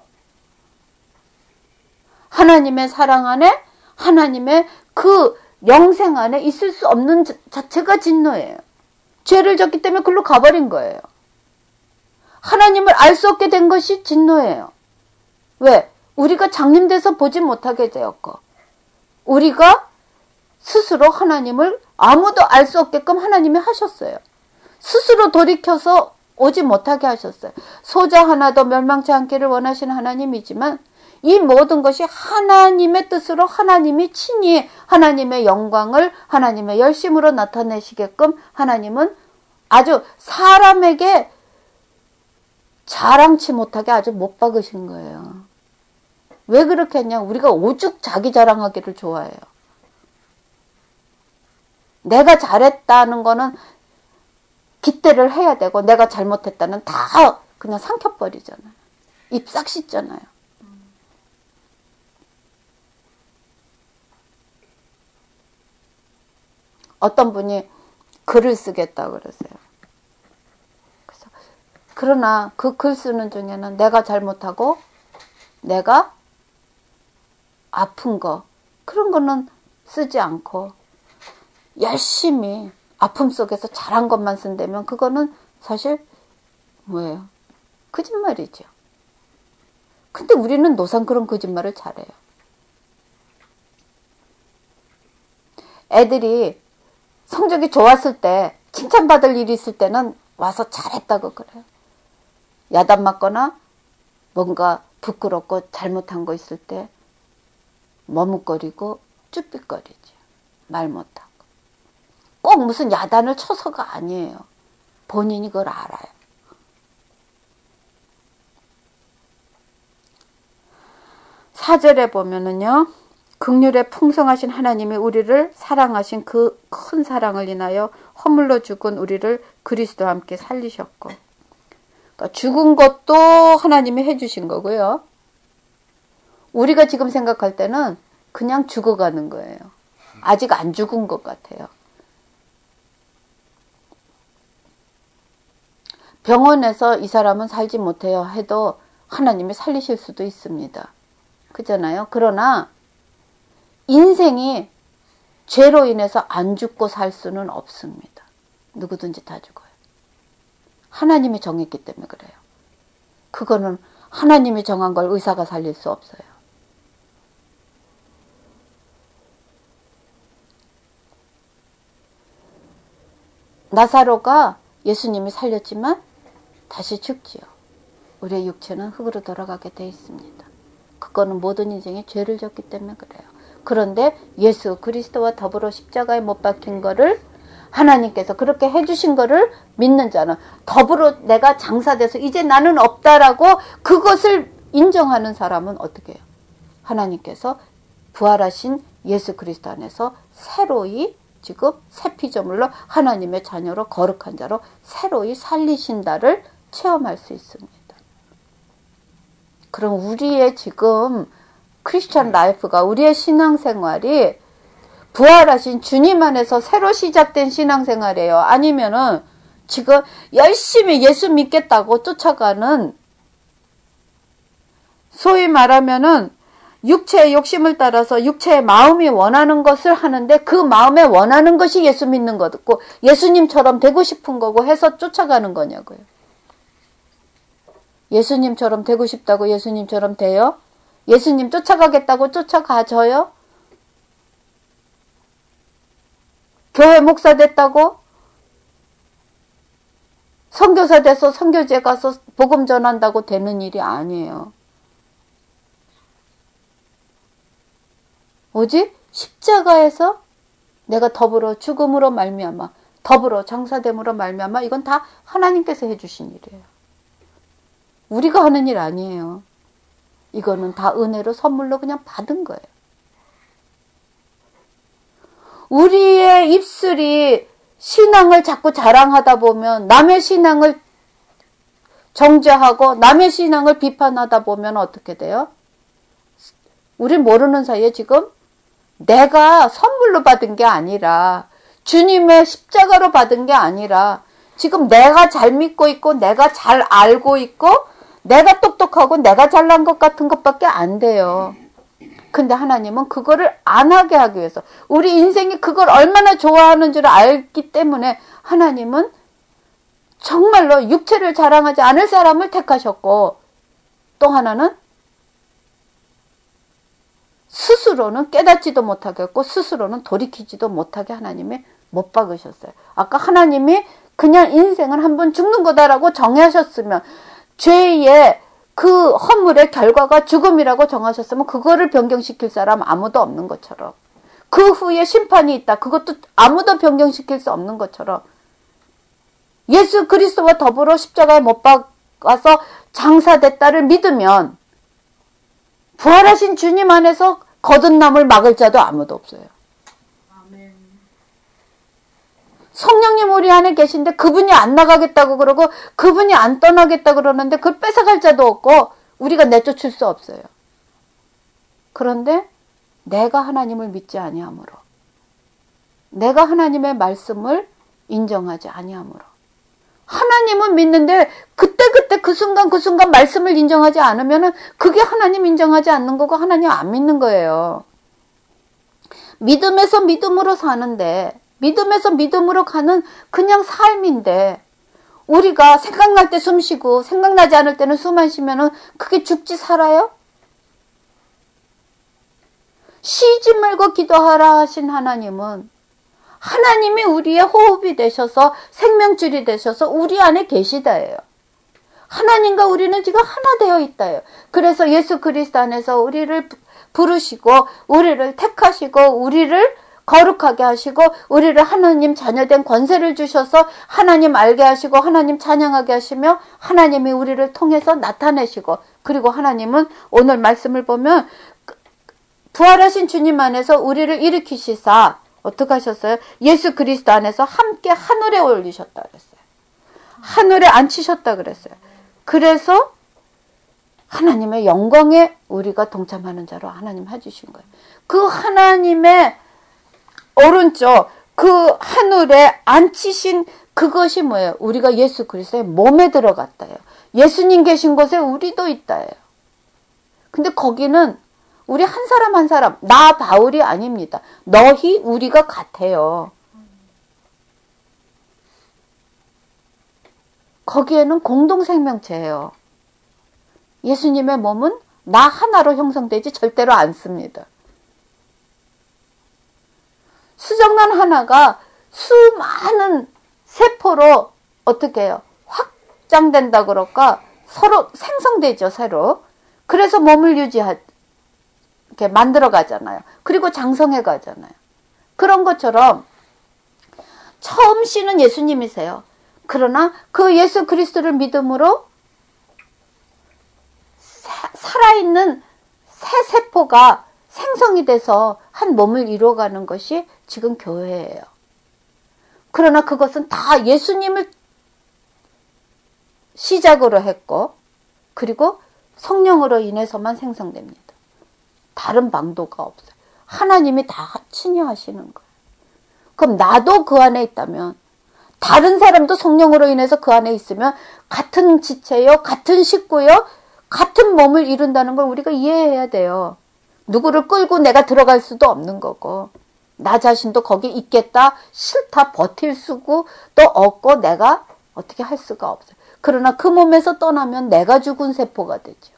Speaker 1: 하나님의 사랑 안에, 하나님의 그 영생 안에 있을 수 없는 자체가 진노예요. 죄를 졌기 때문에 글로 가버린 거예요. 하나님을 알 수 없게 된 것이 진노예요. 왜? 우리가 장님돼서 보지 못하게 되었고, 우리가 스스로 하나님을 아무도 알 수 없게끔 하나님이 하셨어요. 스스로 돌이켜서 오지 못하게 하셨어요. 소자 하나도 멸망치 않기를 원하시는 하나님이지만 이 모든 것이 하나님의 뜻으로 하나님이 친히 하나님의 영광을 하나님의 열심으로 나타내시게끔 하나님은 아주 사람에게 자랑치 못하게 아주 못 박으신 거예요. 왜 그렇게 했냐? 우리가 오죽 자기 자랑하기를 좋아해요. 내가 잘했다는 거는 기대를 해야 되고 내가 잘못했다는 다 그냥 삼켜버리잖아요. 입 싹 씻잖아요. 어떤 분이 글을 쓰겠다 그러세요. 그래서 그러나 그 글 쓰는 중에는 내가 잘못하고 내가 아픈 거 그런 거는 쓰지 않고 열심히 아픔 속에서 잘한 것만 쓴다면 그거는 사실 뭐예요? 거짓말이죠. 근데 우리는 노상 그런 거짓말을 잘해요. 애들이 성적이 좋았을 때 칭찬받을 일이 있을 때는 와서 잘했다고 그래요. 야단 맞거나 뭔가 부끄럽고 잘못한 거 있을 때 머뭇거리고 쭈삣거리지. 말 못하고. 꼭 무슨 야단을 쳐서가 아니에요. 본인이 그걸 알아요. 사 절에 보면은요. 긍휼에 풍성하신 하나님이 우리를 사랑하신 그 큰 사랑을 인하여 허물로 죽은 우리를 그리스도와 함께 살리셨고, 그러니까 죽은 것도 하나님이 해주신 거고요. 우리가 지금 생각할 때는 그냥 죽어가는 거예요. 아직 안 죽은 것 같아요. 병원에서 이 사람은 살지 못해요 해도 하나님이 살리실 수도 있습니다. 그잖아요. 그러나 인생이 죄로 인해서 안 죽고 살 수는 없습니다. 누구든지 다 죽어요. 하나님이 정했기 때문에 그래요. 그거는 하나님이 정한 걸 의사가 살릴 수 없어요. 나사로가 예수님이 살렸지만 다시 죽지요. 우리의 육체는 흙으로 돌아가게 돼 있습니다. 그거는 모든 인생에 죄를 졌기 때문에 그래요. 그런데 예수 그리스도와 더불어 십자가에 못 박힌 거를 하나님께서 그렇게 해주신 거를 믿는 자는 더불어 내가 장사돼서 이제 나는 없다라고 그것을 인정하는 사람은 어떻게 해요? 하나님께서 부활하신 예수 그리스도 안에서 새로이 지금 새 피조물로 하나님의 자녀로 거룩한 자로 새로이 살리신다를 체험할 수 있습니다. 그럼 우리의 지금 크리스찬 라이프가 우리의 신앙생활이 부활하신 주님 안에서 새로 시작된 신앙생활이에요. 아니면은 지금 열심히 예수 믿겠다고 쫓아가는 소위 말하면은 육체의 욕심을 따라서 육체의 마음이 원하는 것을 하는데 그 마음에 원하는 것이 예수 믿는 거고 예수님처럼 되고 싶은 거고 해서 쫓아가는 거냐고요. 예수님처럼 되고 싶다고 예수님처럼 돼요? 예수님 쫓아가겠다고 쫓아가져요? 교회 목사 됐다고? 선교사 돼서 선교제 가서 복음 전한다고 되는 일이 아니에요. 오직 십자가에서 내가 더불어 죽음으로 말미암아 더불어 장사됨으로 말미암아 이건 다 하나님께서 해주신 일이에요. 우리가 하는 일 아니에요. 이거는 다 은혜로 선물로 그냥 받은 거예요. 우리의 입술이 신앙을 자꾸 자랑하다 보면 남의 신앙을 정죄하고 남의 신앙을 비판하다 보면 어떻게 돼요? 우리 모르는 사이에 지금 내가 선물로 받은 게 아니라 주님의 십자가로 받은 게 아니라 지금 내가 잘 믿고 있고 내가 잘 알고 있고 내가 똑똑하고 내가 잘난 것 같은 것밖에 안 돼요. 근데 하나님은 그거를 안 하게 하기 위해서 우리 인생이 그걸 얼마나 좋아하는 줄 알기 때문에 하나님은 정말로 육체를 자랑하지 않을 사람을 택하셨고 또 하나는 스스로는 깨닫지도 못하겠고 스스로는 돌이키지도 못하게 하나님이 못 박으셨어요. 아까 하나님이 그냥 인생은 한번 죽는 거다라고 정하셨으면 죄의 그 허물의 결과가 죽음이라고 정하셨으면 그거를 변경시킬 사람 아무도 없는 것처럼 그 후에 심판이 있다. 그것도 아무도 변경시킬 수 없는 것처럼 예수 그리스도와 더불어 십자가에 못 박아서 장사됐다를 믿으면 부활하신 주님 안에서 거듭남을 막을 자도 아무도 없어요.
Speaker 2: 아멘.
Speaker 1: 성령님 우리 안에 계신데 그분이 안 나가겠다고 그러고 그분이 안 떠나겠다고 그러는데 그걸 뺏어갈 자도 없고 우리가 내쫓을 수 없어요. 그런데 내가 하나님을 믿지 아니하므로 내가 하나님의 말씀을 인정하지 아니하므로 하나님은 믿는데 그때그때 그 순간 그 순간 말씀을 인정하지 않으면은 그게 하나님 인정하지 않는 거고 하나님 안 믿는 거예요. 믿음에서 믿음으로 사는데 믿음에서 믿음으로 가는 그냥 삶인데 우리가 생각날 때 숨 쉬고 생각나지 않을 때는 숨 안 쉬면은 그게 죽지 살아요? 쉬지 말고 기도하라 하신 하나님은 하나님이 우리의 호흡이 되셔서 생명줄이 되셔서 우리 안에 계시다예요. 하나님과 우리는 지금 하나 되어 있다예요. 그래서 예수 그리스도 안에서 우리를 부르시고 우리를 택하시고 우리를 거룩하게 하시고 우리를 하나님 자녀된 권세를 주셔서 하나님 알게 하시고 하나님 찬양하게 하시며 하나님이 우리를 통해서 나타내시고 그리고 하나님은 오늘 말씀을 보면 부활하신 주님 안에서 우리를 일으키시사 어떻게 하셨어요? 예수 그리스도 안에서 함께 하늘에 올리셨다 그랬어요. 하늘에 앉히셨다 그랬어요. 그래서 하나님의 영광에 우리가 동참하는 자로 하나님 해주신 거예요. 그 하나님의 오른쪽 그 하늘에 앉히신 그것이 뭐예요? 우리가 예수 그리스도의 몸에 들어갔다예요. 예수님 계신 곳에 우리도 있다예요. 근데 거기는 우리 한 사람 한 사람 나 바울이 아닙니다. 너희 우리가 같아요. 거기에는 공동생명체예요. 예수님의 몸은 나 하나로 형성되지 절대로 않습니다. 수정란 하나가 수많은 세포로 어떻게 해요? 확장된다 그럴까? 서로 생성되죠, 새로. 그래서 몸을 유지하 이렇게 만들어 가잖아요. 그리고 장성해 가잖아요. 그런 것처럼 처음 씨는 예수님이세요. 그러나 그 예수 그리스도를 믿음으로 사, 살아있는 새 세포가 생성이 돼서 한 몸을 이루어가는 것이 지금 교회예요. 그러나 그것은 다 예수님을 시작으로 했고 그리고 성령으로 인해서만 생성됩니다. 다른 방도가 없어요. 하나님이 다 친히 하시는 거예요. 그럼 나도 그 안에 있다면 다른 사람도 성령으로 인해서 그 안에 있으면 같은 지체요, 같은 식구요, 같은 몸을 이룬다는 걸 우리가 이해해야 돼요. 누구를 끌고 내가 들어갈 수도 없는 거고 나 자신도 거기 있겠다 싫다 버틸 수고 또 없고 내가 어떻게 할 수가 없어요. 그러나 그 몸에서 떠나면 내가 죽은 세포가 되죠.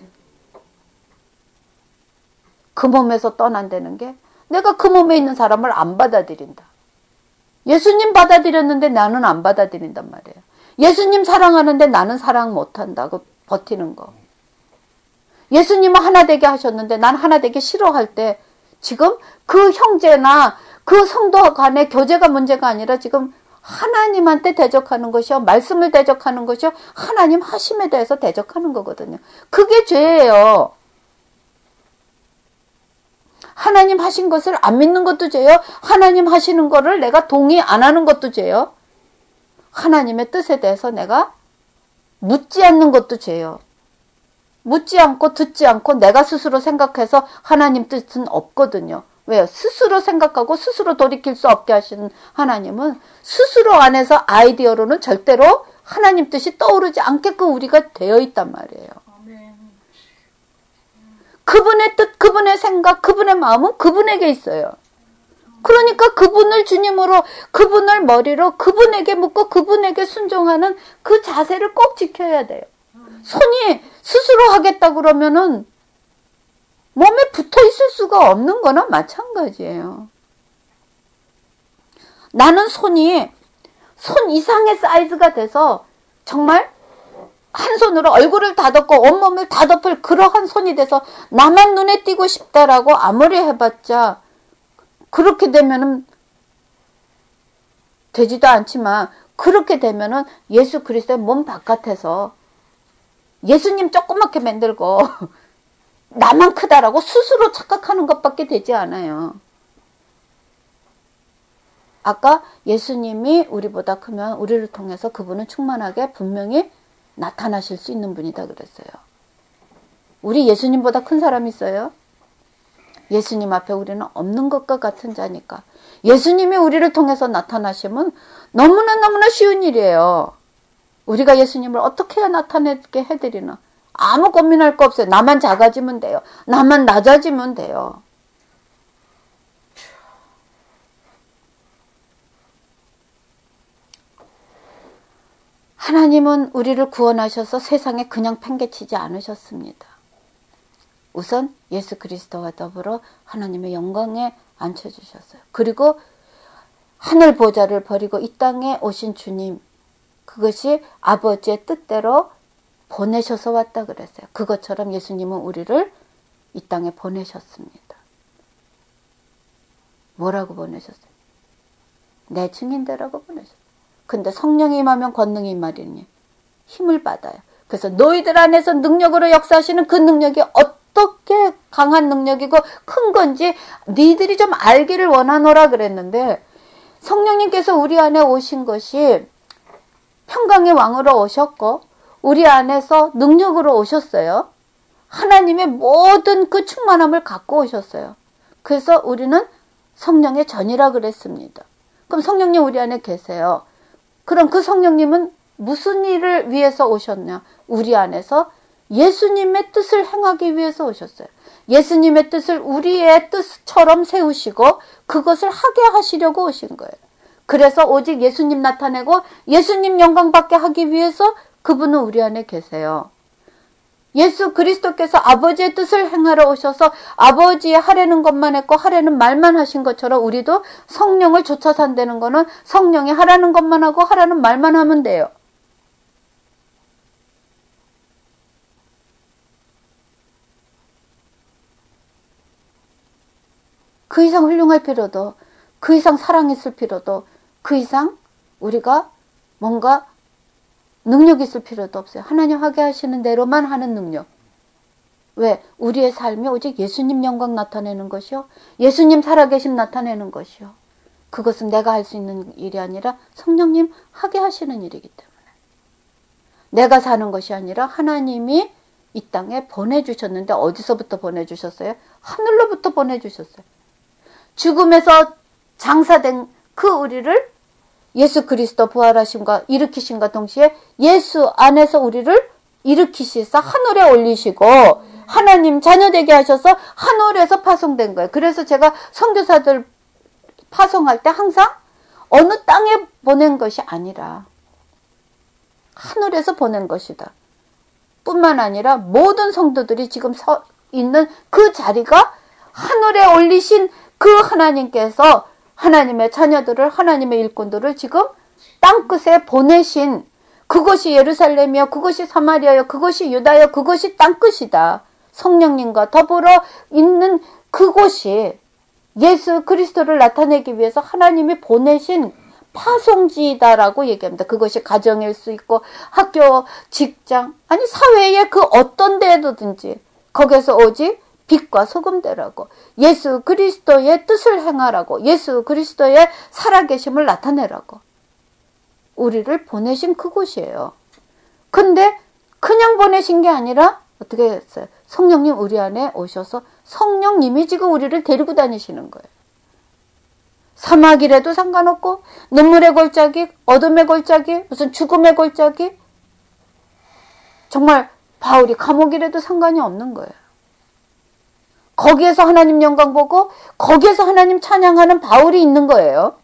Speaker 1: 그 몸에서 떠난다는 게 내가 그 몸에 있는 사람을 안 받아들인다. 예수님 받아들였는데 나는 안 받아들인단 말이에요. 예수님 사랑하는데 나는 사랑 못한다고 버티는 거. 예수님은 하나 되게 하셨는데 난 하나 되게 싫어할 때 지금 그 형제나 그 성도 간의 교제가 문제가 아니라 지금 하나님한테 대적하는 것이요. 말씀을 대적하는 것이요. 하나님 하심에 대해서 대적하는 거거든요. 그게 죄예요. 하나님 하신 것을 안 믿는 것도 죄요. 하나님 하시는 거를 내가 동의 안 하는 것도 죄요. 하나님의 뜻에 대해서 내가 묻지 않는 것도 죄요. 묻지 않고 듣지 않고 내가 스스로 생각해서 하나님 뜻은 없거든요. 왜요? 스스로 생각하고 스스로 돌이킬 수 없게 하시는 하나님은 스스로 안에서 아이디어로는 절대로 하나님 뜻이 떠오르지 않게끔 우리가 되어 있단 말이에요. 그분의 뜻, 그분의 생각, 그분의 마음은 그분에게 있어요. 그러니까 그분을 주님으로, 그분을 머리로 그분에게 묻고 그분에게 순종하는 그 자세를 꼭 지켜야 돼요. 손이 스스로 하겠다 그러면은 몸에 붙어 있을 수가 없는 거나 마찬가지예요. 나는 손이 손 이상의 사이즈가 돼서 정말 한 손으로 얼굴을 다 덮고 온몸을 다 덮을 그러한 손이 돼서 나만 눈에 띄고 싶다라고 아무리 해봤자 그렇게 되면은 되지도 않지만 그렇게 되면은 예수 그리스도의 몸 바깥에서 예수님 조그맣게 만들고 나만 크다라고 스스로 착각하는 것밖에 되지 않아요. 아까 예수님이 우리보다 크면 우리를 통해서 그분은 충만하게 분명히 나타나실 수 있는 분이다 그랬어요. 우리 예수님보다 큰 사람 있어요? 예수님 앞에 우리는 없는 것과 같은 자니까. 예수님이 우리를 통해서 나타나시면 너무나 너무나 쉬운 일이에요. 우리가 예수님을 어떻게 해야 나타내게 해드리나. 아무 고민할 거 없어요. 나만 작아지면 돼요. 나만 낮아지면 돼요. 하나님은 우리를 구원하셔서 세상에 그냥 팽개치지 않으셨습니다. 우선 예수 그리스도와 더불어 하나님의 영광에 앉혀주셨어요. 그리고 하늘 보좌를 버리고 이 땅에 오신 주님, 그것이 아버지의 뜻대로 보내셔서 왔다 그랬어요. 그것처럼 예수님은 우리를 이 땅에 보내셨습니다. 뭐라고 보내셨어요? 내 증인되라고 보내셨어요. 근데 성령이 임하면 권능이 임하리니 힘을 받아요. 그래서 너희들 안에서 능력으로 역사하시는 그 능력이 어떻게 강한 능력이고 큰 건지 니들이 좀 알기를 원하노라 그랬는데, 성령님께서 우리 안에 오신 것이 평강의 왕으로 오셨고 우리 안에서 능력으로 오셨어요. 하나님의 모든 그 충만함을 갖고 오셨어요. 그래서 우리는 성령의 전이라 그랬습니다. 그럼 성령님 우리 안에 계세요. 그럼 그 성령님은 무슨 일을 위해서 오셨냐? 우리 안에서 예수님의 뜻을 행하기 위해서 오셨어요. 예수님의 뜻을 우리의 뜻처럼 세우시고 그것을 하게 하시려고 오신 거예요. 그래서 오직 예수님 나타내고 예수님 영광 받게 하기 위해서 그분은 우리 안에 계세요. 예수 그리스도께서 아버지의 뜻을 행하러 오셔서 아버지의 하라는 것만 했고 하라는 말만 하신 것처럼 우리도 성령을 쫓아 산다는 거는 성령이 하라는 것만 하고 하라는 말만 하면 돼요. 그 이상 훌륭할 필요도, 그 이상 사랑이 있을 필요도, 그 이상 우리가 뭔가 능력이 있을 필요도 없어요. 하나님 하게 하시는 대로만 하는 능력. 왜? 우리의 삶이 오직 예수님 영광 나타내는 것이요. 예수님 살아계심 나타내는 것이요. 그것은 내가 할 수 있는 일이 아니라 성령님 하게 하시는 일이기 때문에. 내가 사는 것이 아니라 하나님이 이 땅에 보내주셨는데 어디서부터 보내주셨어요? 하늘로부터 보내주셨어요. 죽음에서 장사된 그 우리를 예수 그리스도 부활하심과 일으키심과 동시에 예수 안에서 우리를 일으키시사 하늘에 올리시고 하나님 자녀되게 하셔서 하늘에서 파송된 거예요. 그래서 제가 선교사들 파송할 때 항상 어느 땅에 보낸 것이 아니라 하늘에서 보낸 것이다. 뿐만 아니라 모든 성도들이 지금 서 있는 그 자리가 하늘에 올리신 그 하나님께서 하나님의 자녀들을, 하나님의 일꾼들을 지금 땅끝에 보내신, 그것이 예루살렘이요, 그것이 사마리아요, 그것이 유다요, 그것이 땅끝이다. 성령님과 더불어 있는 그곳이 예수 그리스도를 나타내기 위해서 하나님이 보내신 파송지다라고 얘기합니다. 그것이 가정일 수 있고 학교, 직장, 아니 사회의 그 어떤 데든지 거기서 오직 빛과 소금 되라고, 예수 그리스도의 뜻을 행하라고, 예수 그리스도의 살아계심을 나타내라고 우리를 보내신 그곳이에요. 근데 그냥 보내신 게 아니라 어떻게 했어요? 성령님 우리 안에 오셔서 성령님이 지금 우리를 데리고 다니시는 거예요. 사막이라도 상관없고 눈물의 골짜기, 어둠의 골짜기, 무슨 죽음의 골짜기, 정말 바울이 감옥이라도 상관이 없는 거예요. 거기에서 하나님 영광 보고 거기에서 하나님 찬양하는 바울이 있는 거예요.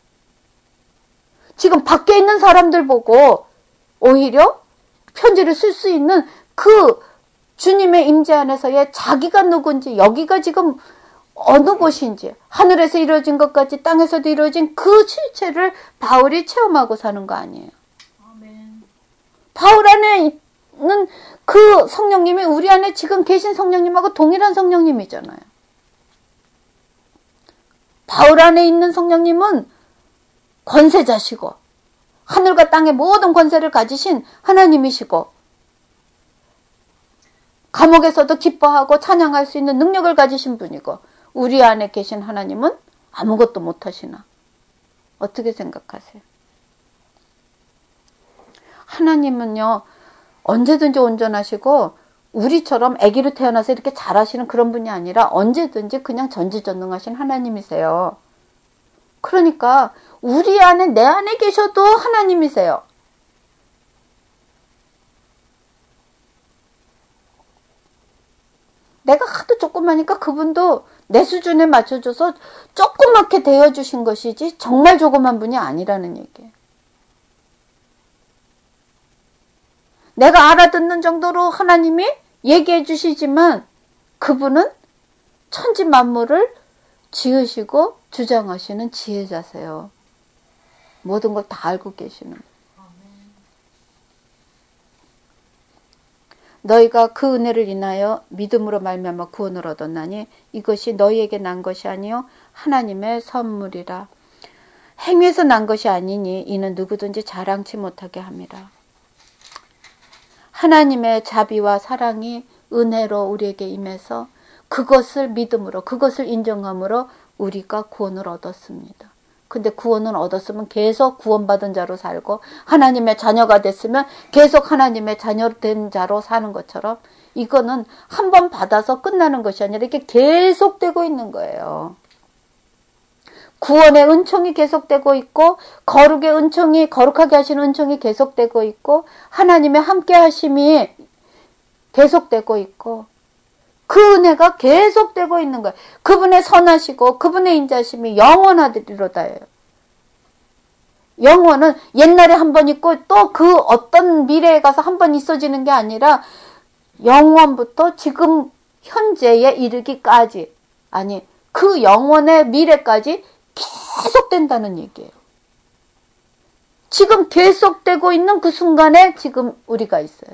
Speaker 1: 지금 밖에 있는 사람들 보고 오히려 편지를 쓸 수 있는 그 주님의 임재 안에서의 자기가 누군지, 여기가 지금 어느 곳인지, 하늘에서 이루어진 것까지 땅에서도 이루어진 그 실체를 바울이 체험하고 사는 거 아니에요. 아멘. 바울 안에 있는 그 성령님이 우리 안에 지금 계신 성령님하고 동일한 성령님이잖아요. 바울 안에 있는 성령님은 권세자시고 하늘과 땅의 모든 권세를 가지신 하나님이시고 감옥에서도 기뻐하고 찬양할 수 있는 능력을 가지신 분이고 우리 안에 계신 하나님은 아무것도 못하시나? 어떻게 생각하세요? 하나님은요 언제든지 온전하시고 우리처럼 아기로 태어나서 이렇게 잘하시는 그런 분이 아니라 언제든지 그냥 전지전능하신 하나님이세요. 그러니까 우리 안에 내 안에 계셔도 하나님이세요. 내가 하도 조그마니까 그분도 내 수준에 맞춰줘서 조그맣게 대해주신 것이지 정말 조그만 분이 아니라는 얘기예요. 내가 알아듣는 정도로 하나님이 얘기해 주시지만 그분은 천지 만물을 지으시고 주장하시는 지혜자세요. 모든 걸 다 알고 계시는. 너희가 그 은혜를 인하여 믿음으로 말미암아 구원을 얻었나니 이것이 너희에게 난 것이 아니요 하나님의 선물이라. 행위에서 난 것이 아니니 이는 누구든지 자랑치 못하게 함이라. 하나님의 자비와 사랑이 은혜로 우리에게 임해서 그것을 믿음으로 그것을 인정함으로 우리가 구원을 얻었습니다. 근데 구원을 얻었으면 계속 구원받은 자로 살고 하나님의 자녀가 됐으면 계속 하나님의 자녀된 자로 사는 것처럼 이거는 한 번 받아서 끝나는 것이 아니라 이렇게 계속되고 있는 거예요. 구원의 은총이 계속되고 있고 거룩의 은총이 거룩하게 하시는 은총이 계속되고 있고 하나님의 함께 하심이 계속되고 있고 그 은혜가 계속되고 있는 거예요. 그분의 선하시고 그분의 인자심이 영원하리로다예요. 영원은 옛날에 한 번 있고 또 그 어떤 미래에 가서 한 번 있어지는 게 아니라 영원부터 지금 현재에 이르기까지 아니 그 영원의 미래까지 계속된다는 얘기예요. 지금 계속되고 있는 그 순간에 지금 우리가 있어요.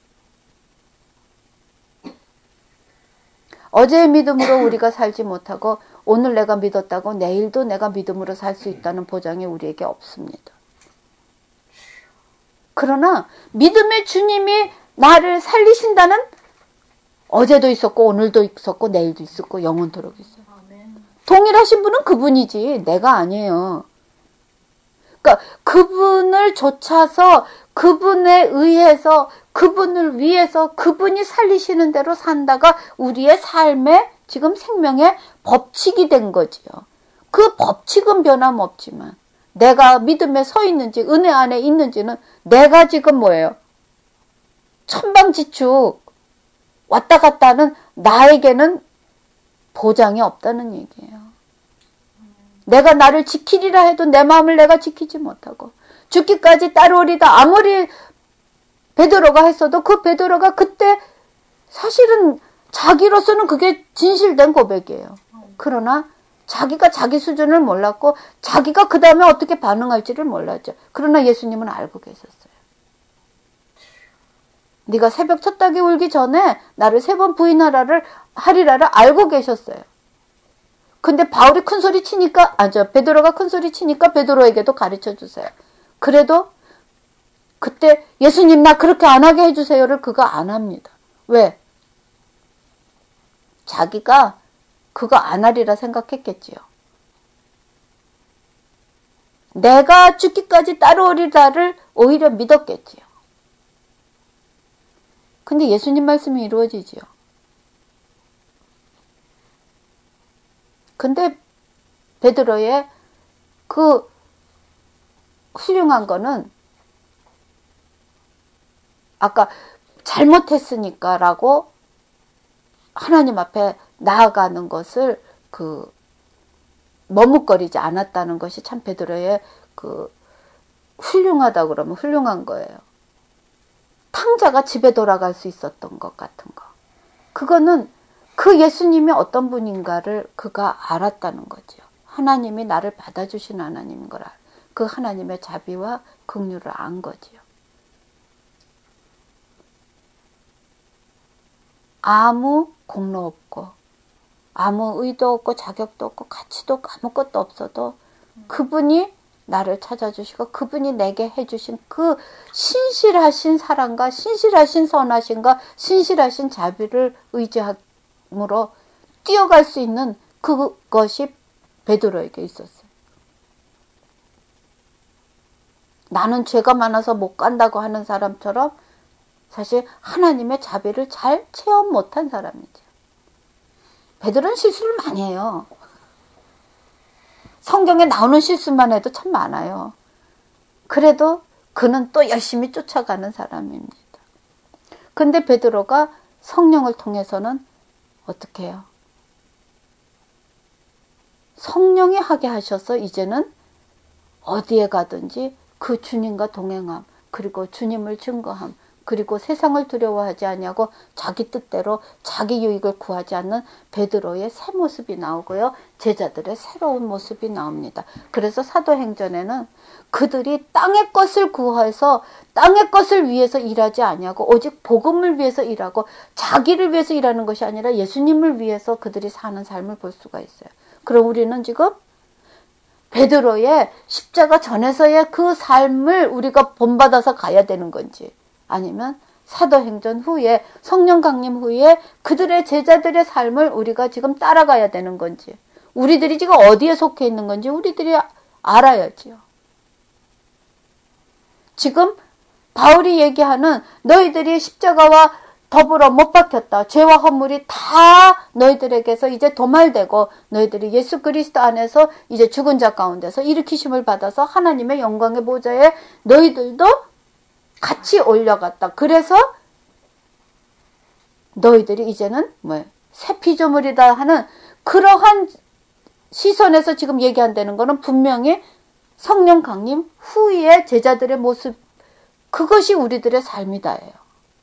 Speaker 1: 어제의 믿음으로 우리가 살지 못하고 오늘 내가 믿었다고 내일도 내가 믿음으로 살 수 있다는 보장이 우리에게 없습니다. 그러나 믿음의 주님이 나를 살리신다는 어제도 있었고 오늘도 있었고 내일도 있었고 영원토록 있어요. 동일하신 분은 그분이지 내가 아니에요. 그러니까 그분을 좇아서 그분에 의해서 그분을 위해서 그분이 살리시는 대로 산다가 우리의 삶의 지금 생명의 법칙이 된 거지요. 그 법칙은 변함없지만 내가 믿음에 서 있는지 은혜 안에 있는지는 내가 지금 뭐예요? 천방지축 왔다 갔다 하는 나에게는 보장이 없다는 얘기예요. 내가 나를 지키리라 해도 내 마음을 내가 지키지 못하고 죽기까지 따르오리다 아무리 베드로가 했어도 그 베드로가 그때 사실은 자기로서는 그게 진실된 고백이에요. 그러나 자기가 자기 수준을 몰랐고 자기가 그 다음에 어떻게 반응할지를 몰랐죠. 그러나 예수님은 알고 계셨어요. 네가 새벽 첫 닭이 울기 전에 나를 세 번 부인하라를 하리라를 알고 계셨어요. 근데 바울이 큰 소리 치니까 아저 베드로가 큰 소리 치니까 베드로에게도 가르쳐 주세요. 그래도 그때 예수님 나 그렇게 안 하게 해주세요를 그거 안 합니다. 왜? 자기가 그거 안 하리라 생각했겠지요. 내가 죽기까지 따라오리라를 오히려 믿었겠지요. 근데 예수님 말씀이 이루어지지요. 근데 베드로의 그 훌륭한 거는 아까 잘못했으니까 라고 하나님 앞에 나아가는 것을 그 머뭇거리지 않았다는 것이 참 베드로의 그 훌륭하다 그러면 훌륭한 거예요. 탕자가 집에 돌아갈 수 있었던 것 같은 거. 그거는 그 예수님이 어떤 분인가를 그가 알았다는 거죠. 하나님이 나를 받아주신 하나님인 걸 알. 그 하나님의 자비와 긍휼을 안 거지요. 아무 공로 없고 아무 의도 없고 자격도 없고 가치도 없고 아무것도 없어도 그분이 나를 찾아주시고 그분이 내게 해주신 그 신실하신 사랑과 신실하신 선하심과 신실하신 자비를 의지함으로 뛰어갈 수 있는 그것이 베드로에게 있었어요. 나는 죄가 많아서 못 간다고 하는 사람처럼 사실 하나님의 자비를 잘 체험 못한 사람이죠. 베드로는 실수를 많이 해요. 성경에 나오는 실수만 해도 참 많아요. 그래도 그는 또 열심히 쫓아가는 사람입니다. 근데 베드로가 성령을 통해서는 어떻게 해요? 성령이 하게 하셔서 이제는 어디에 가든지 그 주님과 동행함, 그리고 주님을 증거함, 그리고 세상을 두려워하지 아니하고 자기 뜻대로 자기 유익을 구하지 않는 베드로의 새 모습이 나오고요. 제자들의 새로운 모습이 나옵니다. 그래서 사도행전에는 그들이 땅의 것을 구해서 땅의 것을 위해서 일하지 아니하고 오직 복음을 위해서 일하고 자기를 위해서 일하는 것이 아니라 예수님을 위해서 그들이 사는 삶을 볼 수가 있어요. 그럼 우리는 지금 베드로의 십자가 전에서의 그 삶을 우리가 본받아서 가야 되는 건지, 아니면 사도행전 후에 성령 강림 후에 그들의 제자들의 삶을 우리가 지금 따라가야 되는 건지, 우리들이 지금 어디에 속해 있는 건지 우리들이 알아야지요. 지금 바울이 얘기하는 너희들이 십자가와 더불어 못 박혔다. 죄와 허물이 다 너희들에게서 이제 도말되고 너희들이 예수 그리스도 안에서 이제 죽은 자 가운데서 일으키심을 받아서 하나님의 영광의 보좌에 너희들도 같이 올려갔다. 그래서 너희들이 이제는 뭐예요? 새 피조물이다 하는 그러한 시선에서 지금 얘기한다는 거는 분명히 성령 강림 후에 제자들의 모습, 그것이 우리들의 삶이다예요.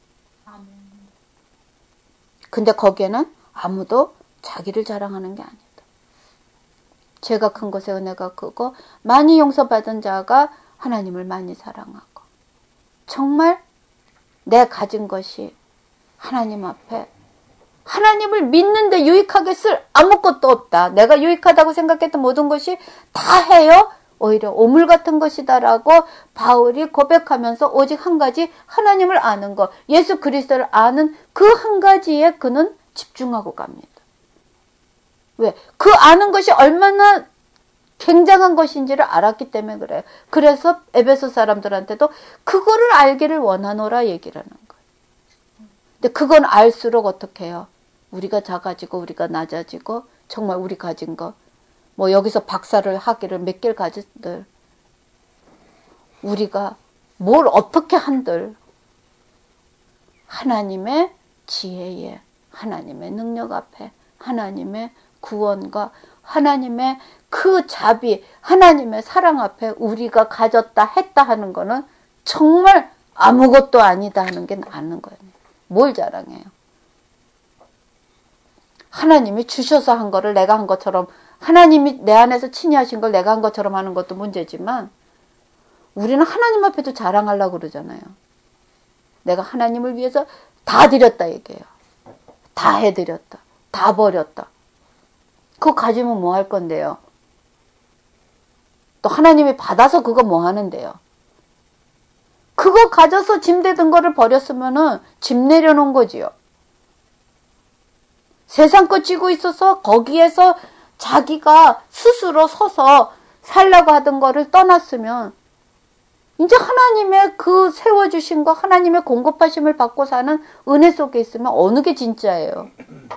Speaker 1: 근데 거기에는 아무도 자기를 자랑하는 게 아니다. 죄가 큰 것에 은혜가 크고 많이 용서받은 자가 하나님을 많이 사랑하고, 정말 내 가진 것이 하나님 앞에 하나님을 믿는데 유익하게 쓸 아무것도 없다. 내가 유익하다고 생각했던 모든 것이 다 해요. 오히려 오물 같은 것이다라고 바울이 고백하면서 오직 한 가지 하나님을 아는 것, 예수 그리스도를 아는 그 한 가지에 그는 집중하고 갑니다. 왜? 그 아는 것이 얼마나 굉장한 것인지를 알았기 때문에 그래요. 그래서 에베소 사람들한테도 그거를 알기를 원하노라 얘기를 하는 거예요. 근데 그건 알수록 어떻게 해요? 우리가 작아지고 우리가 낮아지고 정말 우리 가진 것, 뭐 여기서 박사를 하기를 몇 개를 가진들, 우리가 뭘 어떻게 한들 하나님의 지혜에, 하나님의 능력 앞에, 하나님의 구원과 하나님의 그 자비, 하나님의 사랑 앞에 우리가 가졌다 했다 하는 거는 정말 아무것도 아니다 하는 게 아는 거예요. 뭘 자랑해요? 하나님이 주셔서 한 거를 내가 한 것처럼, 하나님이 내 안에서 친히 하신 걸 내가 한 것처럼 하는 것도 문제지만, 우리는 하나님 앞에도 자랑하려고 그러잖아요. 내가 하나님을 위해서 다 드렸다 얘기해요. 다 해드렸다. 다 버렸다. 그거 가지면 뭐 할 건데요? 또 하나님이 받아서 그거 뭐 하는데요? 그거 가져서 짐 대던 거를 버렸으면은 짐 내려놓은 거지요. 세상 거 쥐고 있어서 거기에서 자기가 스스로 서서 살려고 하던 거를 떠났으면 이제 하나님의 그 세워주신 거, 하나님의 공급하심을 받고 사는 은혜 속에 있으면 어느 게 진짜예요?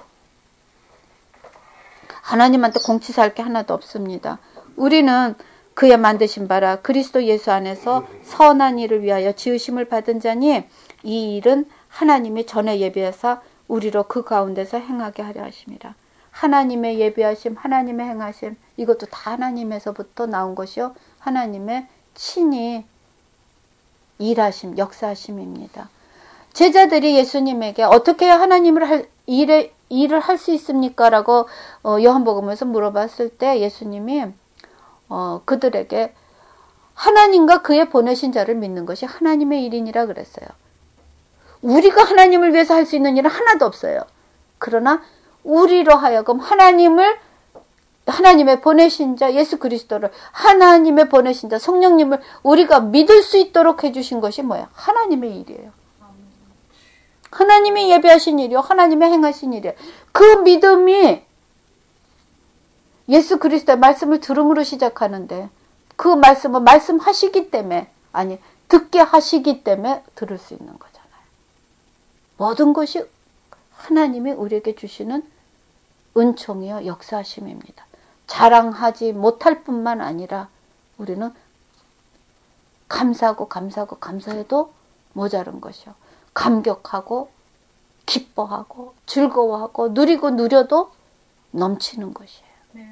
Speaker 1: 하나님한테 공치사할 게 하나도 없습니다. 우리는 그의 만드신 바라 그리스도 예수 안에서 선한 일을 위하여 지으심을 받은 자니 이 일은 하나님이 전에 예비하사 우리로 그 가운데서 행하게 하려 하심이라. 하나님의 예비하심, 하나님의 행하심, 이것도 다 하나님에서부터 나온 것이요 하나님의 친히 일하심, 역사하심입니다. 제자들이 예수님에게 어떻게 하나님을 할, 일에, 일을 할 수 있습니까? 라고 어, 요한복음에서 물어봤을 때 예수님이 어, 그들에게 하나님과 그의 보내신 자를 믿는 것이 하나님의 일이니라 그랬어요. 우리가 하나님을 위해서 할 수 있는 일은 하나도 없어요. 그러나 우리로 하여금 하나님을 하나님의 보내신 자 예수 그리스도를 하나님의 보내신 자 성령님을 우리가 믿을 수 있도록 해주신 것이 뭐예요? 하나님의 일이에요. 하나님이 예배하신 일이요 하나님의 행하신 일이에요. 그 믿음이 예수 그리스도의 말씀을 들음으로 시작하는데 그 말씀은 말씀하시기 때문에 아니 듣게 하시기 때문에 들을 수 있는 거잖아요. 모든 것이 하나님이 우리에게 주시는 은총이요 역사하심입니다. 자랑하지 못할 뿐만 아니라 우리는 감사하고 감사하고 감사해도 모자른 것이요. 감격하고 기뻐하고 즐거워하고 누리고 누려도 넘치는 것이에요. 네.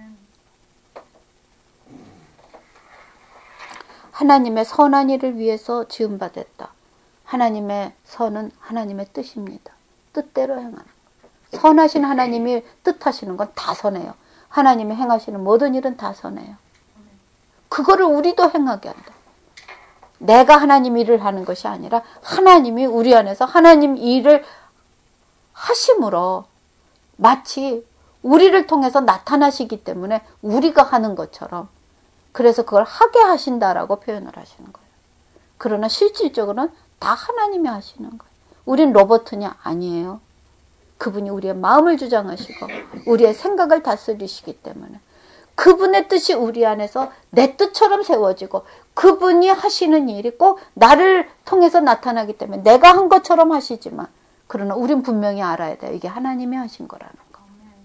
Speaker 1: 하나님의 선한 일을 위해서 지음받았다. 하나님의 선은 하나님의 뜻입니다. 뜻대로 행하는 것. 선하신 하나님이 뜻하시는 건 다 선해요. 하나님이 행하시는 모든 일은 다 선해요. 그거를 우리도 행하게 한다. 내가 하나님 일을 하는 것이 아니라 하나님이 우리 안에서 하나님 일을 하심으로 마치 우리를 통해서 나타나시기 때문에 우리가 하는 것처럼 그래서 그걸 하게 하신다라고 표현을 하시는 거예요. 그러나 실질적으로는 다 하나님이 하시는 거예요. 우린 로봇이 아니에요. 그분이 우리의 마음을 주장하시고 우리의 생각을 다스리시기 때문에 그분의 뜻이 우리 안에서 내 뜻처럼 세워지고 그분이 하시는 일이 꼭 나를 통해서 나타나기 때문에 내가 한 것처럼 하시지만 그러나 우린 분명히 알아야 돼요. 이게 하나님이 하신 거라는 거.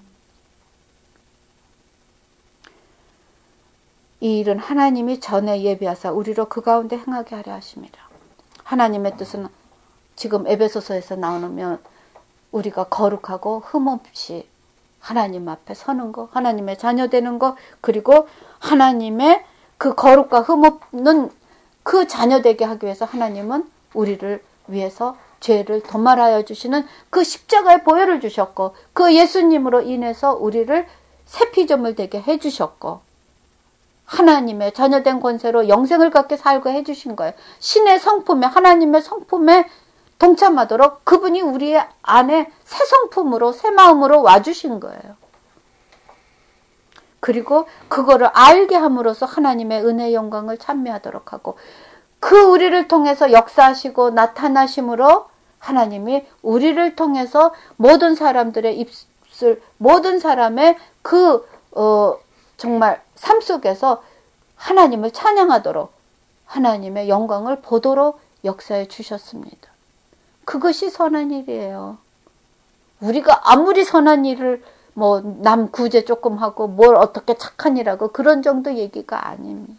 Speaker 1: 이 일은 하나님이 전에 예비하사 우리로 그 가운데 행하게 하려 하심이라. 하나님의 뜻은 지금 에베소서에서 나오면 우리가 거룩하고 흠없이 하나님 앞에 서는 거, 하나님의 자녀 되는 거, 그리고 하나님의 그 거룩과 흠없는 그 자녀 되게 하기 위해서 하나님은 우리를 위해서 죄를 도말하여 주시는 그 십자가의 보혈을 주셨고 그 예수님으로 인해서 우리를 새 피조물 되게 해주셨고 하나님의 자녀된 권세로 영생을 갖게 살게 해주신 거예요. 신의 성품에 하나님의 성품에 동참하도록 그분이 우리 안에 새 성품으로 새 마음으로 와주신 거예요. 그리고 그거를 알게 함으로써 하나님의 은혜의 영광을 찬미하도록 하고 그 우리를 통해서 역사하시고 나타나심으로 하나님이 우리를 통해서 모든 사람들의 입술 모든 사람의 그 어, 정말 삶 속에서 하나님을 찬양하도록 하나님의 영광을 보도록 역사해 주셨습니다. 그것이 선한 일이에요. 우리가 아무리 선한 일을 뭐 남 구제 조금 하고 뭘 어떻게 착한 일하고 그런 정도 얘기가 아닙니다.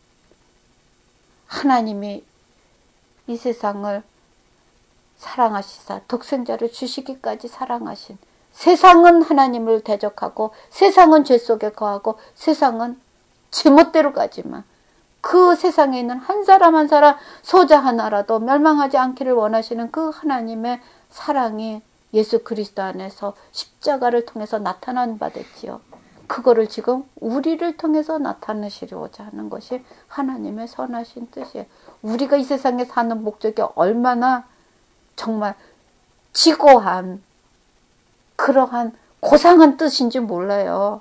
Speaker 1: 하나님이 이 세상을 사랑하시사 독생자를 주시기까지 사랑하신 세상은 하나님을 대적하고 세상은 죄 속에 거하고 세상은 제멋대로 가지만 그 세상에 있는 한 사람 한 사람 소자 하나라도 멸망하지 않기를 원하시는 그 하나님의 사랑이 예수 그리스도 안에서 십자가를 통해서 나타난 바 됐지요. 그거를 지금 우리를 통해서 나타내시려고자 하는 것이 하나님의 선하신 뜻이에요. 우리가 이 세상에 사는 목적이 얼마나 정말 지고한 그러한 고상한 뜻인지 몰라요.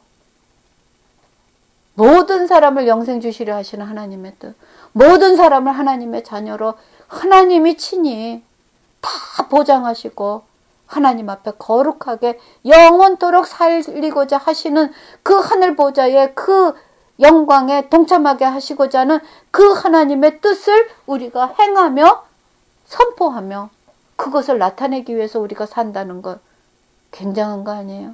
Speaker 1: 모든 사람을 영생 주시려 하시는 하나님의 뜻, 모든 사람을 하나님의 자녀로 하나님이 친히 다 보장하시고 하나님 앞에 거룩하게 영원토록 살리고자 하시는 그 하늘 보좌의 그 영광에 동참하게 하시고자 하는 그 하나님의 뜻을 우리가 행하며 선포하며 그것을 나타내기 위해서 우리가 산다는 것 굉장한 거 아니에요?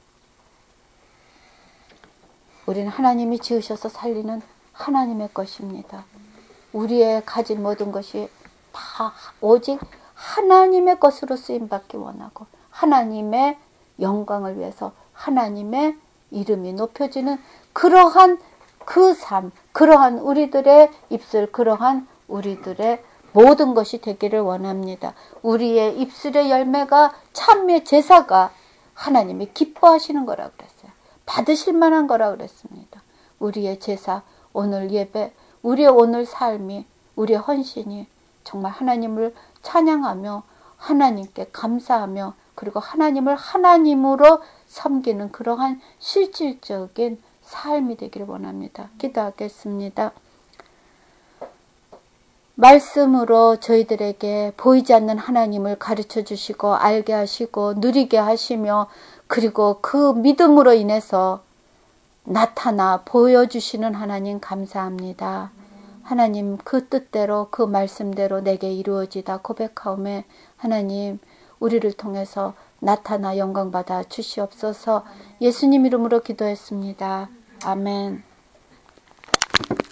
Speaker 1: 우리는 하나님이 지으셔서 살리는 하나님의 것입니다. 우리의 가진 모든 것이 다 오직 하나님의 것으로 쓰임받기 원하고 하나님의 영광을 위해서 하나님의 이름이 높여지는 그러한 그 삶, 그러한 우리들의 입술, 그러한 우리들의 모든 것이 되기를 원합니다. 우리의 입술의 열매가 참의 제사가 하나님이 기뻐하시는 거라고 그랬어요. 받으실 만한 거라고 그랬습니다. 우리의 제사, 오늘 예배, 우리의 오늘 삶이, 우리의 헌신이 정말 하나님을 찬양하며 하나님께 감사하며 그리고 하나님을 하나님으로 섬기는 그러한 실질적인 삶이 되기를 원합니다. 기도하겠습니다. 말씀으로 저희들에게 보이지 않는 하나님을 가르쳐 주시고 알게 하시고 누리게 하시며 그리고 그 믿음으로 인해서 나타나 보여주시는 하나님 감사합니다. 하나님 그 뜻대로 그 말씀대로 내게 이루어지다 고백하오매 하나님 우리를 통해서 나타나 영광받아 주시옵소서. 예수님 이름으로 기도했습니다. 아멘.